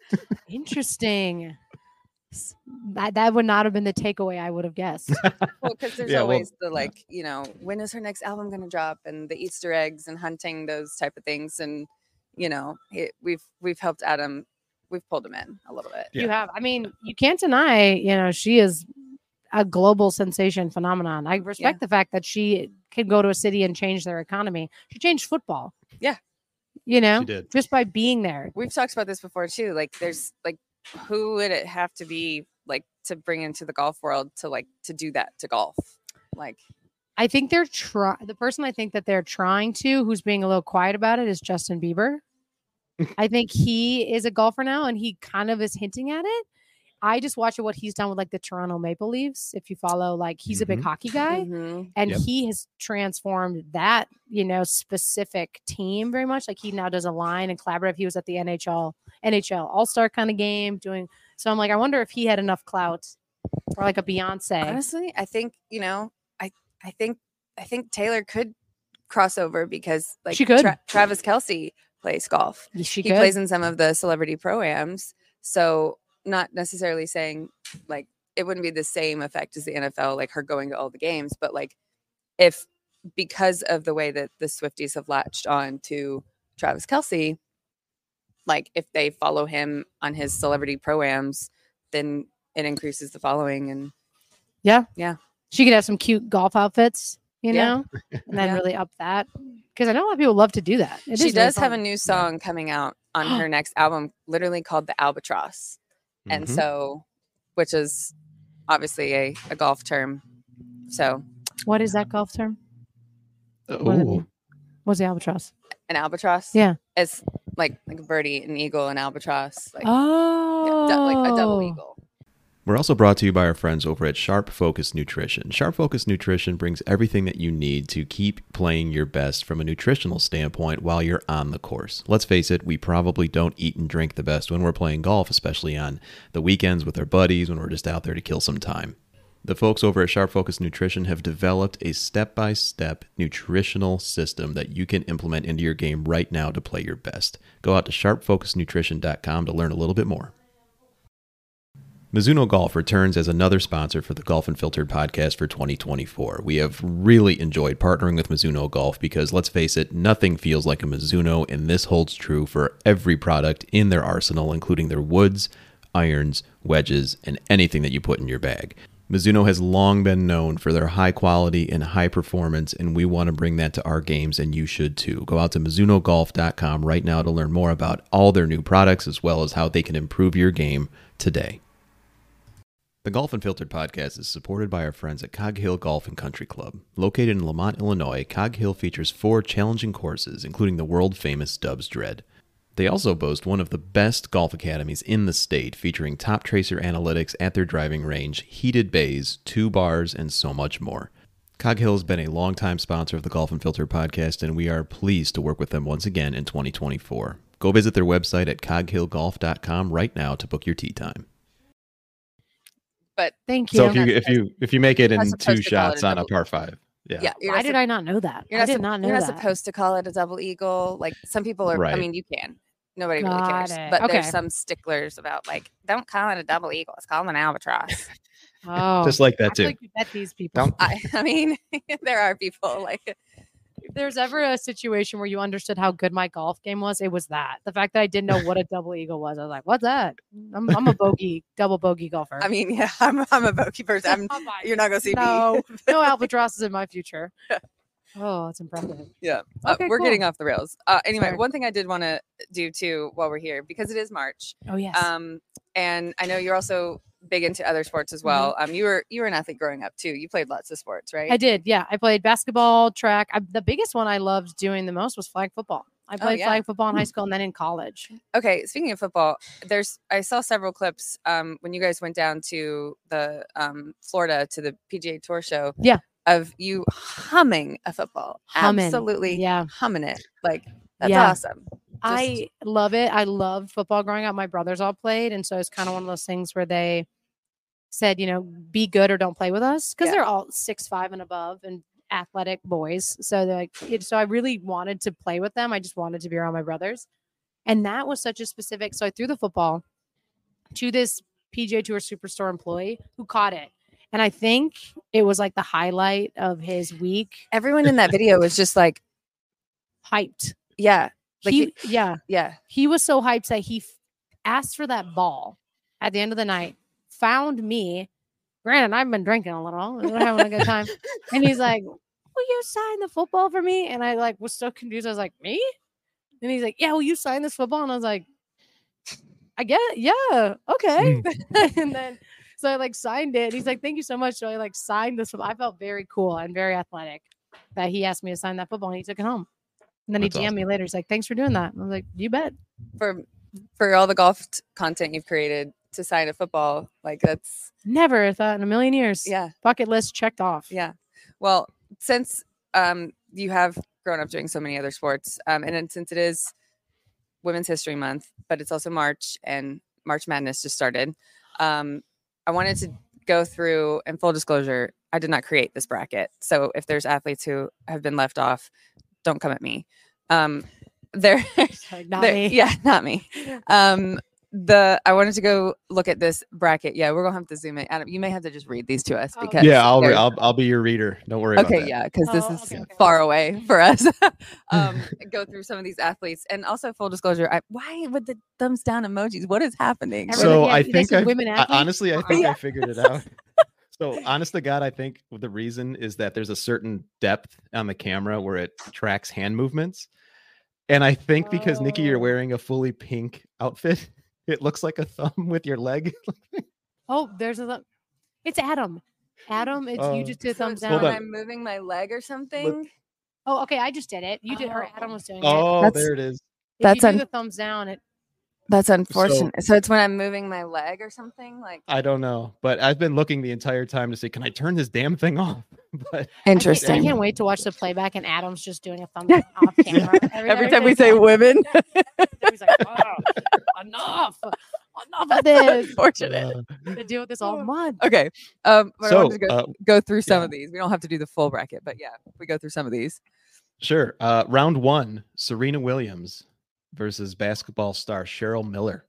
Interesting. S- That that would not have been the takeaway I would have guessed. well, because there's Yeah, well, always the yeah. like, you know, when is her next album going to drop, and the Easter eggs and hunting those type of things, and you know, it, we've we've helped Adam, we've pulled him in a little bit. Yeah. You have. I mean, you can't deny. You know, she is a global sensation phenomenon. I respect the fact that she can go to a city and change their economy. She changed football. Yeah. You know, She did. just by being there. We've talked about this before too. Like, there's like, who would it have to be like to bring into the golf world to like to do that to golf? Like, I think they're try the person I think that they're trying to, who's being a little quiet about it, is Justin Bieber. I think he is a golfer now, and he kind of is hinting at it. I just watch what he's done with like the Toronto Maple Leafs. If you follow, like he's a big Mhm. hockey guy, Mhm. and Yep. he has transformed that, you know, specific team very much. Like he now does a line and collaborative. He was at the N H L, N H L All-Star kind of game doing. So I'm like, I wonder if he had enough clout or like a Beyonce. Honestly, I think, you know, I I think I think Taylor could cross over because like She could. Tra- Travis Kelce plays golf. She He could. plays in some of the celebrity pro-ams. So not necessarily saying like it wouldn't be the same effect as the N F L, like her going to all the games, but like if because of the way that the Swifties have latched on to Travis Kelce, like if they follow him on his celebrity pro-ams, then it increases the following. And Yeah. Yeah. She could have some cute golf outfits, you Yeah. know, and then Yeah. really up that. Because I know a lot of people love to do that. It she is really does have a fun. new song coming out on her next album, literally called The Albatross. And Mhm. so, which is obviously a, a golf term. So What is that golf term? Oh, What does it mean? What's the albatross? an albatross, Yeah. it's like like a birdie, an eagle, an albatross, like, Oh. yeah, du- like a double eagle. We're also brought to you by our friends over at Sharp Focus Nutrition. Sharp Focus Nutrition brings everything that you need to keep playing your best from a nutritional standpoint while you're on the course. Let's face it, we probably don't eat and drink the best when we're playing golf, especially on the weekends with our buddies when we're just out there to kill some time. The folks over at Sharp Focus Nutrition have developed a step-by-step nutritional system that you can implement into your game right now to play your best. Go out to sharp focus nutrition dot com to learn a little bit more. Mizuno Golf returns as another sponsor for the Golf Unfiltered podcast for twenty twenty-four. We have really enjoyed partnering with Mizuno Golf because, let's face it, nothing feels like a Mizuno, and this holds true for every product in their arsenal, including their woods, irons, wedges, and anything that you put in your bag. Mizuno has long been known for their high quality and high performance, and we want to bring that to our games, and you should too. Go out to mizuno golf dot com right now to learn more about all their new products as well as how they can improve your game today. The Golf Unfiltered podcast is supported by our friends at Cog Hill Golf and Country Club. Located in Lamont, Illinois, Cog Hill features four challenging courses, including the world-famous Dubs Dread. They also boast one of the best golf academies in the state, featuring top tracer analytics at their driving range, heated bays, two bars, and so much more. Cog Hill has been a longtime sponsor of the Golf Unfiltered podcast, and we are pleased to work with them once again in twenty twenty-four. Go visit their website at cog hill golf dot com right now to book your tee time. But Thank you. So if you if you if you make it You're in not supposed two to call it shots a on a double- par five, yeah, yeah, you're Why not did sup- I not know that? You're I not, did sup- not know you're not that. supposed to call it a double eagle. Like some people are. I Right. mean, you can. Nobody really Got cares. it. But Okay. there's some sticklers about like, don't call it a double eagle. It's called an albatross. Oh, just like I that feel too. like we met these people. Don't- I, I mean, there are people like If there's ever a situation where you understood how good my golf game was, it was that. The fact that I didn't know what a double eagle was, I was like, "What's that?" I'm, I'm a bogey, double bogey golfer. I mean, yeah, I'm I'm a bogey person. I'm, I'm like, you're not gonna see no, me. no albatrosses in my future. Oh, that's impressive. Yeah. Uh, Okay, we're cool. getting off the rails. Uh, anyway, Sorry. one thing I did want to do too while we're here, because it is March, Oh yes. um, and I know you're also big into other sports as well. Um, you were you were an athlete growing up too. You played lots of sports, right? I did. Yeah, I played basketball, track. I, the biggest one I loved doing the most was flag football. I played yeah. flag football in high school and then in college. Okay, speaking of football, there's I saw several clips um, when you guys went down to the um, Florida to the P G A Tour show. Yeah. Of you humming a football, Humming. absolutely, Yeah. humming it. Like that's Yeah. awesome. I love it. I loved football growing up. My brothers all played. And so it's kind of one of those things where they said, you know, be good or don't play with us. Because Yeah. they're all six, five and above and athletic boys. So they're like, it- so I really wanted to play with them. I just wanted to be around my brothers. And that was such a specific. So I threw the football to this P G A Tour Superstore employee who caught it. And I think it was like the highlight of his week. Everyone in that video was just like, Hyped. yeah, like he, you- yeah. yeah. He was so hyped that he f- asked for that ball at the end of the night, found me. Granted, I've been drinking a little, we're having a good time. And he's like, will you sign the football for me? And I like was so confused. I was like, me? And he's like, yeah, will you sign this football? And I was like, I get it. Yeah. Okay. And then so I like signed it. He's like, thank you so much. So I like signed this football. I felt very cool and very athletic that he asked me to sign that football and he took it home. And then he That's D M'd me awesome. later. He's like, "Thanks for doing that." I was like, "You bet." For for all the golf t- content you've created to sign a football, like that's Never thought in a million years. yeah, Bucket list checked off. yeah. Well, since um you have grown up doing so many other sports, um, and then since it is Women's History Month, but it's also March and March Madness just started, um, I wanted to go through, and full disclosure, I did not create this bracket. So if there's athletes who have been left off, don't come at me. Um, there, Like, not there- me. yeah, not me. Um, the I wanted to go look at this bracket. Yeah, we're gonna have to zoom in. Adam, you may have to just read these to us Oh, because Yeah, I'll, re- they're- I'll I'll be your reader. Don't worry about okay, that. yeah, because this Oh, is okay, okay. far away for us. um, go through some of these athletes, and also full disclosure, I, why with the thumbs down emojis? What is happening? Everything- So yeah, I they think said I women athletes? honestly I think Yeah. I figured it out. So honest to God, I think the reason is that there's a certain depth on the camera where it tracks hand movements. And I think because Nikki, you're Oh. wearing a fully pink outfit, it looks like a thumb with your leg. Oh, there's a. It's Adam. Adam, it's Oh. you just did So thumbs it's down. when on. I'm moving my leg or something. Oh, okay. I just did it. You did, or Oh. Adam was doing it. Oh, That's- there it is. If that's you do un- the thumbs down, it. That's unfortunate. So, it's when I'm moving my leg or something. Like I don't know, but I've been looking the entire time to say, can I turn this damn thing off? But I can't, interesting. I can't wait to watch the playback and Adam's just doing a thumbs down off camera. Every time we say women, he's like, "Oh, enough, enough of this. unfortunate. To deal with this all month. Okay. Um, but I so wanted to go, uh, go through some yeah. of these. We don't have to do the full bracket, but yeah, we go through some of these. sure. Uh, round one, Serena Williams versus basketball star Cheryl Miller.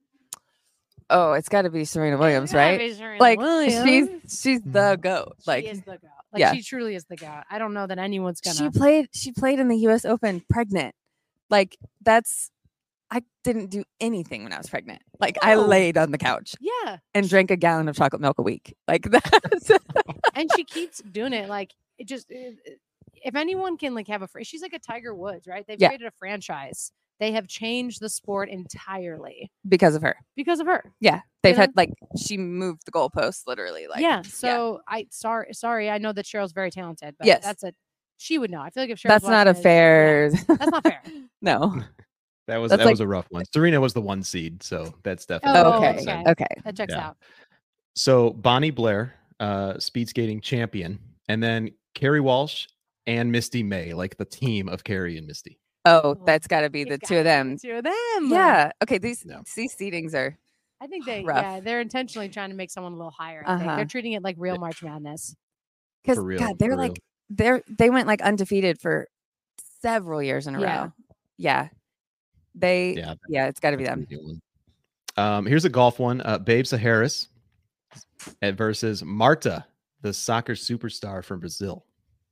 Oh, it's got to be Serena Williams, Yeah, right? it's Serena Like Williams. she's she's the goat. Like she is the goat. Like yeah. she truly is the goat. I don't know that anyone's gonna. she played she played in the U S Open pregnant. Like that's I didn't do anything when I was pregnant. Like I No. laid on the couch yeah, and drank a gallon of chocolate milk a week. Like that's and she keeps doing it. Like it just. It, it- if anyone can like have a, fr- she's like a Tiger Woods, right? They've Yeah. created a franchise. They have changed the sport entirely because of her. because of her. Yeah. They've You had like she moved the goalposts literally. Like yeah. So I sorry, sorry. I know that Cheryl's very talented, but Yes. that's a she would know. I feel like if Cheryl's that's not a watching this- fair yeah, that's not fair. no. That was That's that like- was a rough one. Serena was the one seed, so that's definitely Oh, okay. okay. Okay. That checks Yeah. out. So Bonnie Blair, uh, speed skating champion, and then Carrie Walsh and Misty May, like the team of Carrie and Misty. Oh, that's got to be the It's two of gotta be them. the Two of them. Yeah. Okay. These No. these seedings are I think they Rough. yeah, they're intentionally trying to make someone a little higher. I think. Uh-huh. They're treating it like real March Madness. because For real, God, they're for like real. they're they went like undefeated for several years in a Yeah. row. Yeah. They yeah, Yeah, it's got to be them. that's a good one. Um, here's a golf one. Uh, Babe Harris versus Marta, the soccer superstar from Brazil.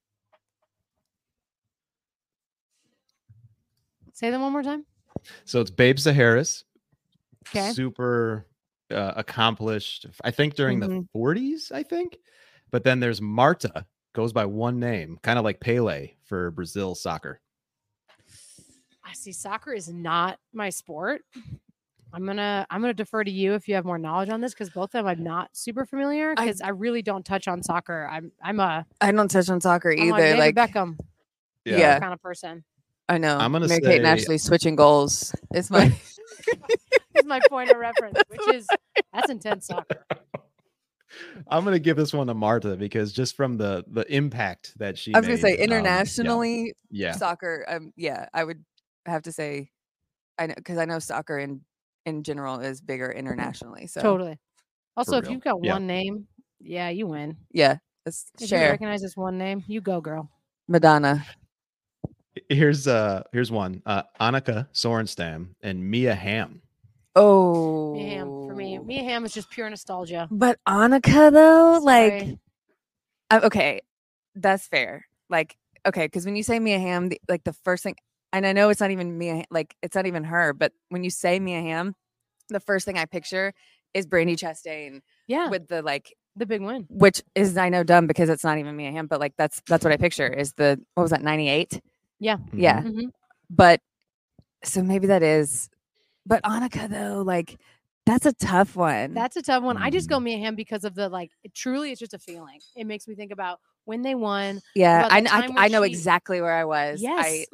Say them one more time. So it's Babe Harris, Okay. super uh, accomplished. I think during the Mhm. forties, I think. But then there's Marta, goes by one name, kind of like Pele for Brazil soccer. I see soccer is not my sport. I'm gonna I'm gonna defer to you if you have more knowledge on this because both of them I'm not super familiar I- because I, really don't touch on soccer. I'm I'm a I don't touch on soccer I'm either. like, Like Beckham Yeah. kind of person. I know. I'm gonna Mary Kate and say- Ashley switching goals. It's my Is my point of reference, which is that's intense soccer. I'm gonna give this one to Marta because just from the the impact that she I was gonna made, say um, yeah, internationally yeah, soccer. Um, yeah, I would have to say, I know because I know soccer in in general is bigger internationally. So Totally. Also, if real. you've got Yeah. one name, yeah, you win. yeah, let's If you share recognize this one name, you go, girl. Madonna. Here's uh here's one. Uh Annika Sorenstam and Mia Hamm. Oh, Mia Hamm for me. Mia Hamm is just pure nostalgia. But Annika though, like Sorry. uh, okay, that's fair. Like okay, because when you say Mia Hamm, the, like the first thing, and I know it's not even Mia, like it's not even her, but when you say Mia Hamm, the first thing I picture is Brandi Chastain yeah, with the like, the big win. which is I know dumb because it's not even Mia Hamm, but like that's that's what I picture is the what was that ninety-eight? Yeah. Mhm. But so maybe that is, but Annika though, like that's a tough one. That's a tough one. I just go Mm. Mia Hamm because of the like. It, truly, it's just a feeling. It makes me think about when they won. yeah, about the I, time I where I know she- exactly where I was. I Yes. like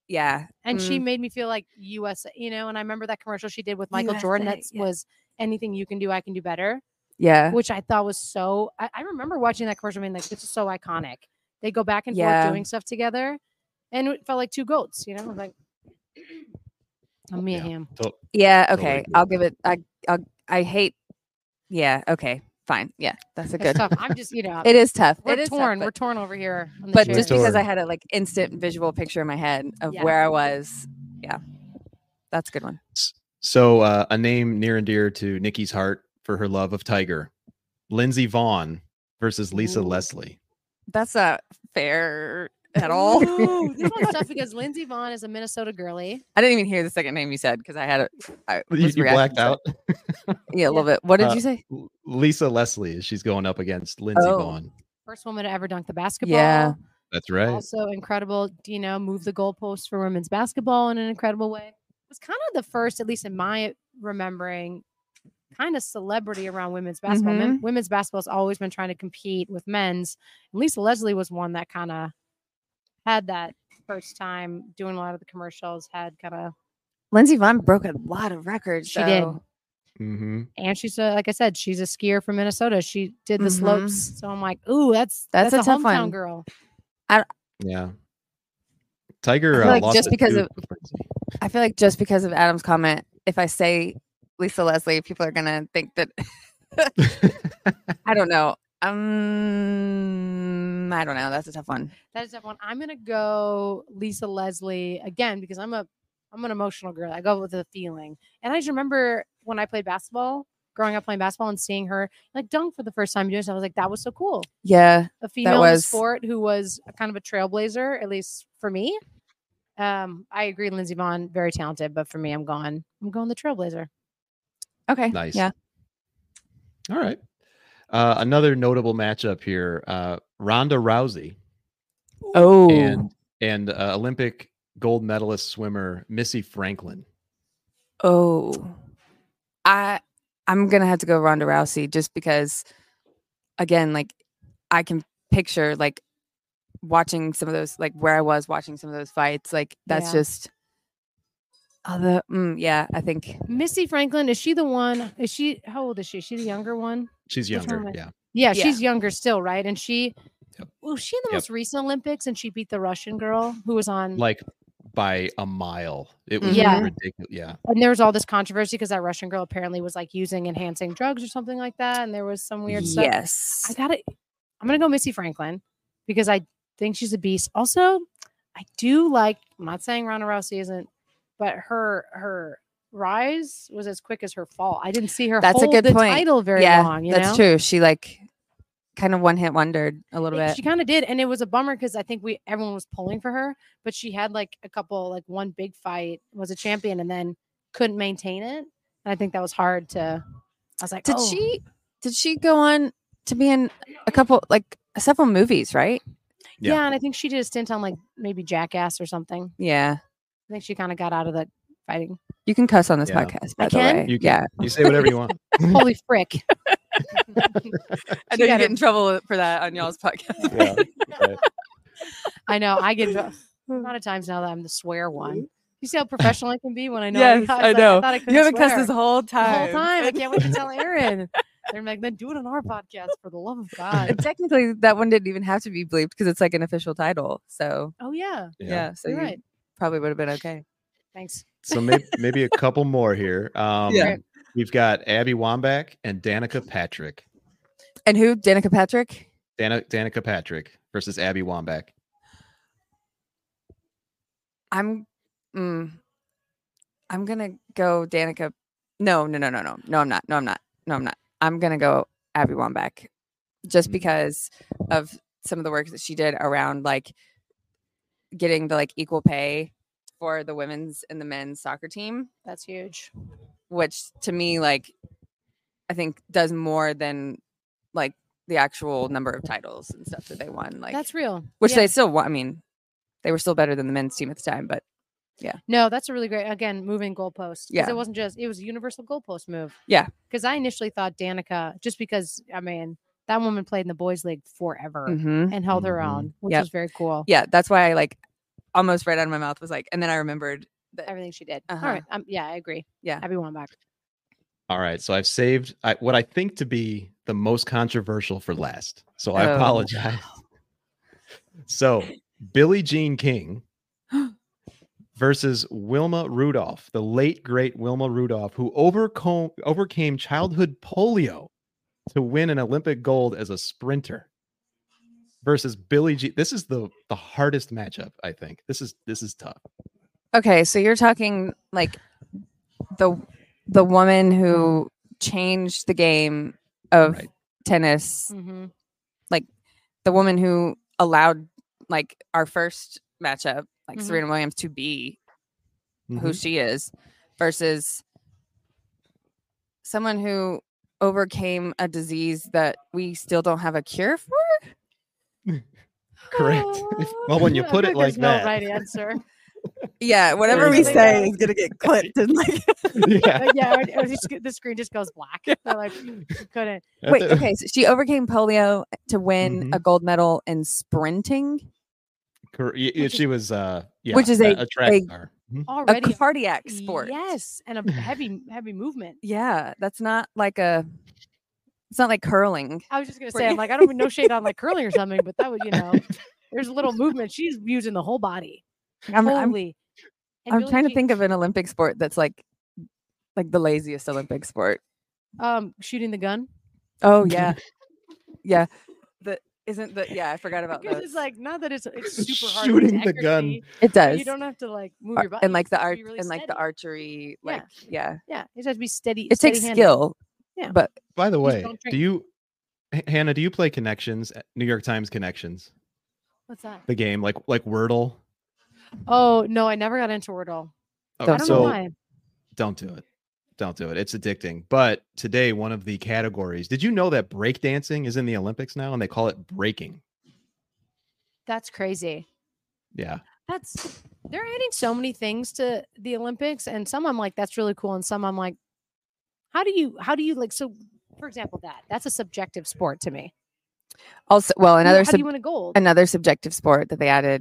Yeah. And Mm. she made me feel like U S A, you know, and I remember that commercial she did with Michael Jordan U S A, that yeah. was anything you can do, I can do better, Yeah. which I thought was so, I, I remember watching that commercial being like, this is so iconic. They go back and Yeah. forth doing stuff together and it felt like two goats, you know, like, I'm Mia Yeah. Hamm. To- Yeah. Totally Okay. agree. I'll give it. I. I'll, I hate. Yeah. Okay. Fine. Yeah. That's a It's good. tough. I'm just, you know, It is tough. we're it is torn. Tough, we're but, torn over here. On the but chair. just because I torn. had a like instant visual picture in my head of Yeah. where I was. Yeah. That's a good one. So uh, a name near and dear to Nikki's heart for her love of Tiger, Lindsey Vaughn versus Lisa Ooh. Leslie. That's not fair at all. Ooh, this one's tough because Lindsey Vaughn is a Minnesota girly. I didn't even hear the second name you said because I had it. I You, was you reacting blacked to out. it. Yeah, a little bit. What did Uh, you say? L- Lisa Leslie, she's going up against Lindsey Oh. Vaughn. First woman to ever dunk the basketball. Yeah. That's right. Also incredible, you know, move the goalposts for women's basketball in an incredible way. It was kind of the first, at least in my remembering, kind of celebrity around women's basketball. Mhm. Men, women's basketball has always been trying to compete with men's. And Lisa Leslie was one that kind of had that first time doing a lot of the commercials, had kind of, Lindsey Vaughn broke a lot of records. She did. so- Mm-hmm. and she's a, like I said, she's a skier from Minnesota. She did the Mhm. slopes. So I'm like, ooh, that's, That's that's, a a, tough hometown one. girl. Yeah. Tiger I uh, feel like lost just it because too of- with Lindsey. I feel like just because of Adam's comment, if I say Lisa Leslie, people are gonna think that I don't know. Um, I don't know. That's a tough one. That is that one. I'm gonna go Lisa Leslie again because I'm a I'm an emotional girl. I go with the feeling. And I just remember when I played basketball, growing up playing basketball and seeing her like dunk for the first time doing so I was like, that was so cool. Yeah, A female in the was- sport who was a kind of a trailblazer, at least for me. Um, I agree, Lindsey Vaughn, very talented, but for me, I'm going, I'm going the trailblazer. okay, Nice. Yeah, All right. Uh, another notable matchup here: uh, Ronda Rousey oh, and and uh, Olympic gold medalist swimmer Missy Franklin. oh, I I'm gonna have to go Ronda Rousey just because, again, like I can picture like watching some of those, like where I was watching some of those fights. Like that's Yeah. just. Other, mm, yeah, I think. Missy Franklin, is she the one? Is she, how old is she? Is she the younger one? She's Which one younger. am I- Yeah. Yeah, Yeah. she's younger still, right? And she, Yep. was she in the Yep. most recent Olympics and she beat the Russian girl who was on, Like by a mile. It was Yeah. ridiculous. Yeah. and there was all this controversy because that Russian girl apparently was like using enhancing drugs or something like that. And there was some weird stuff. Yes. I got it. I'm going to go Missy Franklin because I think she's a beast. Also, I do like, I'm not saying Ronda Rousey isn't, but her, her rise was as quick as her fall. I didn't see her That's a hold good the point. title very yeah, long. You that's know? true. She like kind of one hit wondered a little It- bit. She kind of did, and it was a bummer because I think we everyone was pulling for her, but she had like a couple, like one big fight, was a champion, and then couldn't maintain it. And I think that was hard to. I was like, Did oh. she? Did she go on to be in a couple, like several movies? Right? Yeah. Yeah. and I think she did a stint on like maybe Jackass or something. Yeah. I think she kind of got out of the fighting. You can cuss on this Yeah. podcast. By I the can? way. You can, yeah. You say whatever you want. Holy frick! I She know you got get her- in trouble for that on y'all's podcast. Yeah. Right. I know. I get a lot of times now that I'm the swear one. You see how professional I can be when I know. Yes, was I like, know. thought I You couldn't haven't cussed swear. this whole the time. whole time. I can't wait to tell Aaron. They're like, then do it on our podcast for the love of God. And technically, that one didn't even have to be bleeped because it's like an official title. So Oh yeah, yeah, so you're you right. probably would have been okay. Thanks. So maybe maybe a couple more here. Um, Yeah. We've got Abby Wambach and Danica Patrick. And who? Danica Patrick. Dana, Danica Patrick versus Abby Wambach. I'm. Mm, I'm gonna go Danica. No, no, no, no, no, no. I'm not. No, I'm not. No, I'm not. I'm gonna go Abby Wambach, just Mm. because of some of the work that she did around like getting the like equal pay for the women's and the men's soccer team, That's huge. which to me, like, I think does more than like the actual number of titles and stuff that they won. Like, That's real. which Yeah. they still won. I mean, they were still better than the men's team at the time, but No, that's a really great. Again, moving goalposts. Yeah. Yeah. It wasn't just. It was a universal goalpost move. Yeah. Because I initially thought Danica, just because I mean that woman played in the boys' league forever mhm. and held her Mhm. own, which Yep. was very cool. yeah, that's why I like almost right out of my mouth was like, and then I remembered that. Everything she did. Uh-huh. All right. Um, yeah, I agree. Yeah. Happy one back. All right, so I've saved I, what I think to be the most controversial for last. So I Oh. apologize. So Billie Jean King versus Wilma Rudolph, the late great Wilma Rudolph, who overcome overcame childhood polio to win an Olympic gold as a sprinter. Versus Billie Jean. This is the the hardest matchup, I think. This is this is tough. Okay, so you're talking like the the woman who changed the game of Right. tennis, Mm-hmm. like the woman who allowed like our first matchup, like Mhm. Serena Williams, to be who Mhm. she is, versus someone who overcame a disease that we still don't have a cure for. Correct. If- well, when you I put feel it like there's no that. right answer. Yeah, whatever There's we nothing say else. is gonna get clipped and like. Yeah. Like, yeah, it- it just- the screen just goes black. They're like, you couldn't. Wait, okay, so she overcame polio to win Mhm. a gold medal in sprinting, Cor- y- y- Which she was uh yeah, Oh, which is a- a track a- star. Mhm. a Already. cardiac sport. Yes, and a heavy, heavy movement. Yeah, that's not like a. It's not like curling. I was just gonna For say, you. I'm like, I don't mean no shade on like curling or something, but that would, you know, there's a little movement. She's using the whole body. I'm, I'm, Holy. And I'm Billie trying to Jean- think of an Olympic sport that's like, like the laziest Olympic sport. um shooting the gun. Oh yeah, yeah. The isn't the yeah. I forgot about Because those. it's like not that it's it's super hard. Shooting it's the gun. accuracy, it but does. You don't have to like move Ar- your body. and like you the just have to art be really and like the steady. archery, Yeah. like yeah. Yeah, it just has to be steady. It takes steady-handed. skill. Yeah. But By the way, don't do drink. you H- Hannah, do you play Connections, uh, New York Times Connections, What's that? the game like like Wordle? Oh no, I never got into Wordle. Oh, I Don't don't so know why. don't do it. Don't do it. It's addicting. But today, one of the categories. Did you know that breakdancing is in the Olympics now, and they call it breaking? That's crazy. Yeah. That's they're adding so many things to the Olympics, and some I'm like, that's really cool, and some I'm like, how do you how do you like so for example, that that's a subjective sport to me. also, well, How do you- another how do sub- you win a gold? another subjective sport that they added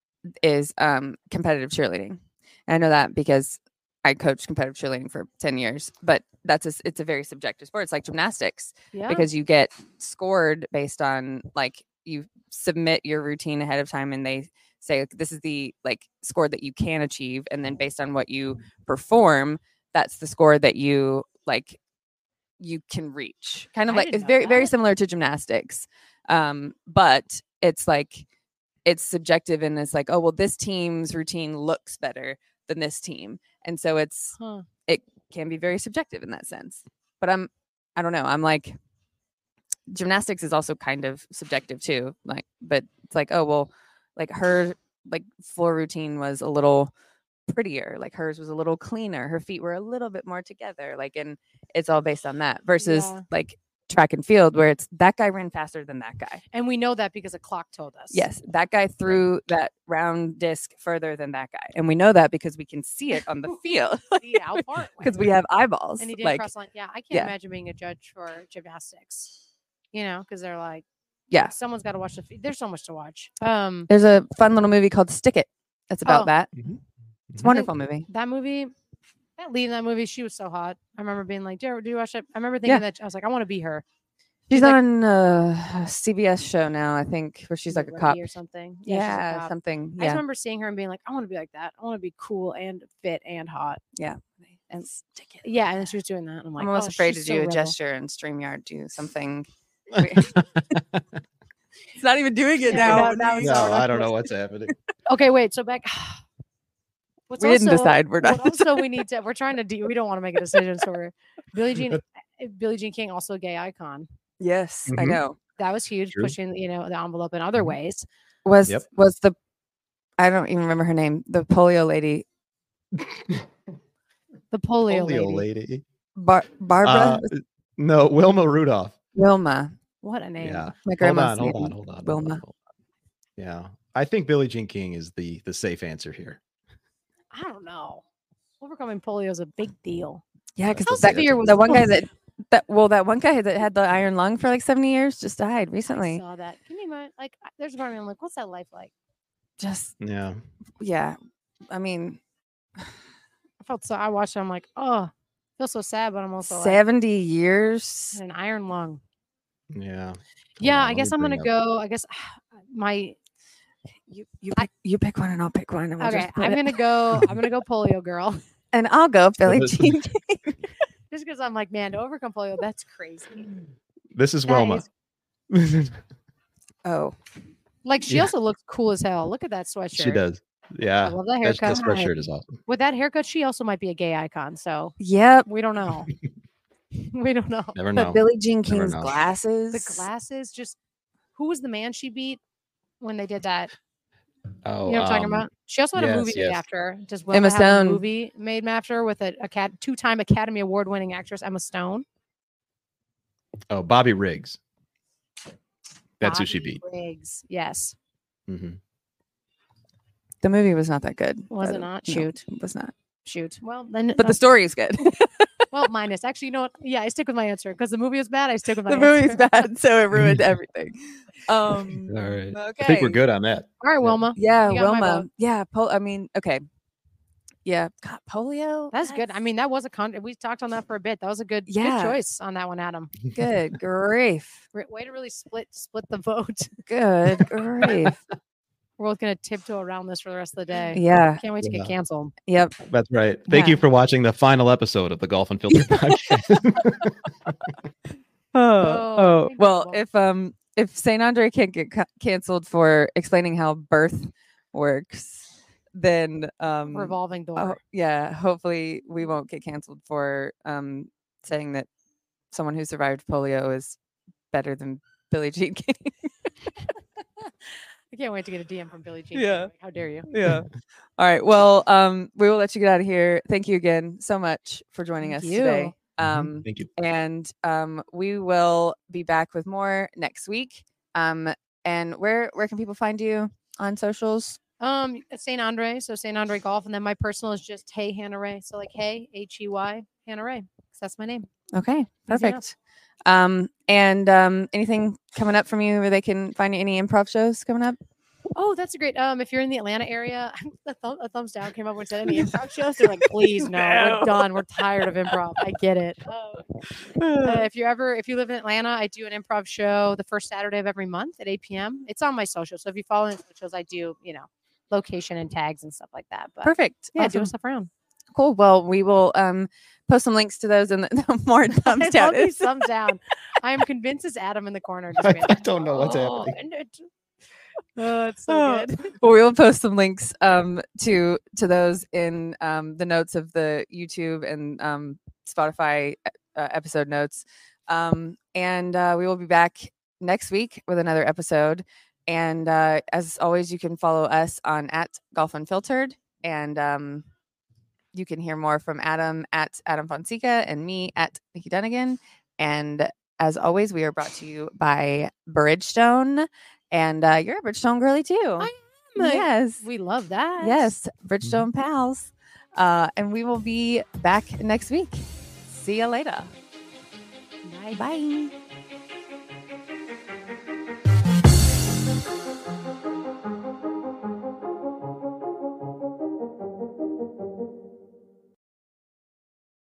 is um competitive cheerleading. And I know that because I coached competitive cheerleading for ten years, but that's a, s- it's a very subjective sport. It's like gymnastics Yeah. because you get scored based on like you submit your routine ahead of time and they say like, this is the like score that you can achieve, and then based on what you perform, that's the score that you like you can reach. Kind of I like didn't it's know very very that. similar to gymnastics. Um, but it's like it's subjective and it's like, oh well, this team's routine looks better than this team. And so it's Huh. can be very subjective in that sense. But I'm I don't know. I'm like gymnastics is also kind of subjective too. Like, but it's like, oh well, like her like floor routine was a little prettier. Like hers was a little cleaner. Her feet were a little bit more together. Like, and it's all based on that versus Yeah. like track and field where it's that guy ran faster than that guy. And we know that because a clock told us. Yes, that guy threw that round disc further than that guy. And we know that because we can see it on the field See how far it because went. we have eyeballs. And he did like, cross line. Yeah, I can't yeah. imagine being a judge for gymnastics. You know, because they're like, yeah. someone's got to watch the. F- There's so much to watch. Um, There's a fun little movie called Stick It. That's about Oh. that. Mhm. It's a Mhm. wonderful movie. that movie, that lead in that movie, she was so hot. I remember being like, "Do you, ever, do you watch it?" I remember thinking Yeah. that I was like, "I want to be her." She's She's like- on a C B S show now, I think, where she's Is like it a cop. Ready or something. Yeah, she's a cop. something. I just Yeah. remember seeing her and being like, "I want to be like that. I want to be cool and fit and hot." Yeah. And yeah, and then she was doing that. And I'm like, I'm almost oh, afraid to she's do so a rebel. gesture and StreamYard do something. It's not even doing it Yeah, now. now- now it's No, all I don't know what's happening. Okay, wait. So back. What's We didn't also- decide. We're What not. also we need to. We're trying to do. We don't want to make a decision. So we're Billie Jean. Billie Jean King, also a gay icon. Yes, I Mhm. know. That was huge, True. pushing you know the envelope in other Mhm. ways. Was Yep. was the I don't even remember her name. The polio lady, The polio, Polio lady. lady. Bar- Barbara Uh, no, Wilma Rudolph. Wilma. What a name. Yeah. My Hold grandma's on, hold name. on, hold on. hold Wilma. on, hold on. Yeah. I think Billie Jean King is the the safe answer here. I don't know. Overcoming polio is a big deal. Yeah, How because that, severe was the one guy polio? that that well, that one guy that had the iron lung for like seventy years just died I recently. saw that. Can you imagine? Like, I- there's a part of me. I'm like, what's that life like? just Yeah. yeah. I mean, I felt so. I watched it. I'm like, oh, I feel so sad, but I'm also like, seventy years. an iron lung. Yeah. Yeah, Hold on, I let guess me I'm bring gonna up- go. I guess my You you pick, you pick one and I'll pick one. And we'll okay. just put I'm it- gonna go. I'm gonna go polio girl. and I'll go Billie this- Jean. Just because I'm like, man, to overcome polio, that's crazy. This is That Wilma. is- Oh, Like she Yeah. also looks cool as hell. Look at that sweatshirt. She does. Yeah. I love that That, that haircut. sweatshirt is awesome. With that haircut, she also might be a gay icon. So yep. we don't know. we don't know. Never But know. Billie Jean Never King's know. glasses. The glasses, just who was the man she beat when they did that? Oh, You know what I'm talking um, about? She also had a yes, movie made yes. after her. Does Emma Wilma have a Stone. movie made after her with a, a cat, two-time Academy Award-winning actress Emma Stone? Oh, Bobby Riggs. That's who she Bobby beat. Riggs. Yes. hmm The movie was not that good. Was it but- not? no, Shoot. it was not. Shoot. Well, then. But uh, the story is good. well, minus. Actually, you know what? Yeah, I stick with my answer because the movie was bad. I stick with my the answer. movie's bad, so it ruined everything. Um, All right. okay. I think we're good on that. All right, Wilma. Yeah, You got my Wilma. vote. Yeah, pol- I mean, okay. Yeah, God, polio. That's good. I mean, that was a con. We talked on that for a bit. That was a good, Yeah. good choice on that one, Adam. good grief. Re- Way to really split split the vote. Good grief. We're both gonna tiptoe around this for the rest of the day. Yeah. Can't wait to Yeah. get canceled. Yep. That's right. Thank Yeah. you for watching the final episode of the Golf Unfiltered podcast. Oh, Oh, oh. Well, incredible. if um if Saint Andre can't get ca- canceled for explaining how birth works, then um Revolving door. oh, yeah, hopefully we won't get canceled for um saying that someone who survived polio is better than Billie Jean King. I can't wait to get a D M from Billie Jean. Yeah. Like, how dare you? Yeah. All right. Well, um, we will let you get out of here. Thank you again so much for joining Thank us you. today. Mhm. Um, Thank you. and um, we will be back with more next week. Um, and where where can people find you on socials? Um, Saint Andre. So Saint Andre Golf, and then my personal is just Hey Hannah Ray. So like Hey H E Y Hannah Ray. 'Cause that's my name. Okay, enough. perfect. Um, and um, anything coming up from you where they can find you? Any improv shows coming up? Oh, that's a great. Um, if you're in the Atlanta area, a, thumb, a thumbs down came up when said any improv shows. They're like, please, no, we're done. We're tired of improv. I get it. Um, uh, if you ever, if you live in Atlanta, I do an improv show the first Saturday of every month at eight p.m. It's on my social. So if you follow the socials, I do, you know, location and tags and stuff like that. But Perfect. yeah, Awesome. do stuff around. Cool. Well, we will um post some links to those in the, the more thumbs I down. love these thumbs down. I am convinced it's Adam in the corner. Just being I like, don't know what's "Oh," happening. and it- Oh, it's so Oh. good. Well, we will post some links um, to to those in um, the notes of the YouTube and um, Spotify uh, episode notes. Um, and uh, we will be back next week with another episode. And uh, as always, you can follow us on at Golf Unfiltered, and um, you can hear more from Adam at Adam Fonseca and me at Nikki Dunnigan. And as always, we are brought to you by Bridgestone. And uh, you're a Bridgestone girly too. I am. a- Yes. We love that. Yes. Bridgestone pals. Uh, and we will be back next week. See you later. Bye. Bye.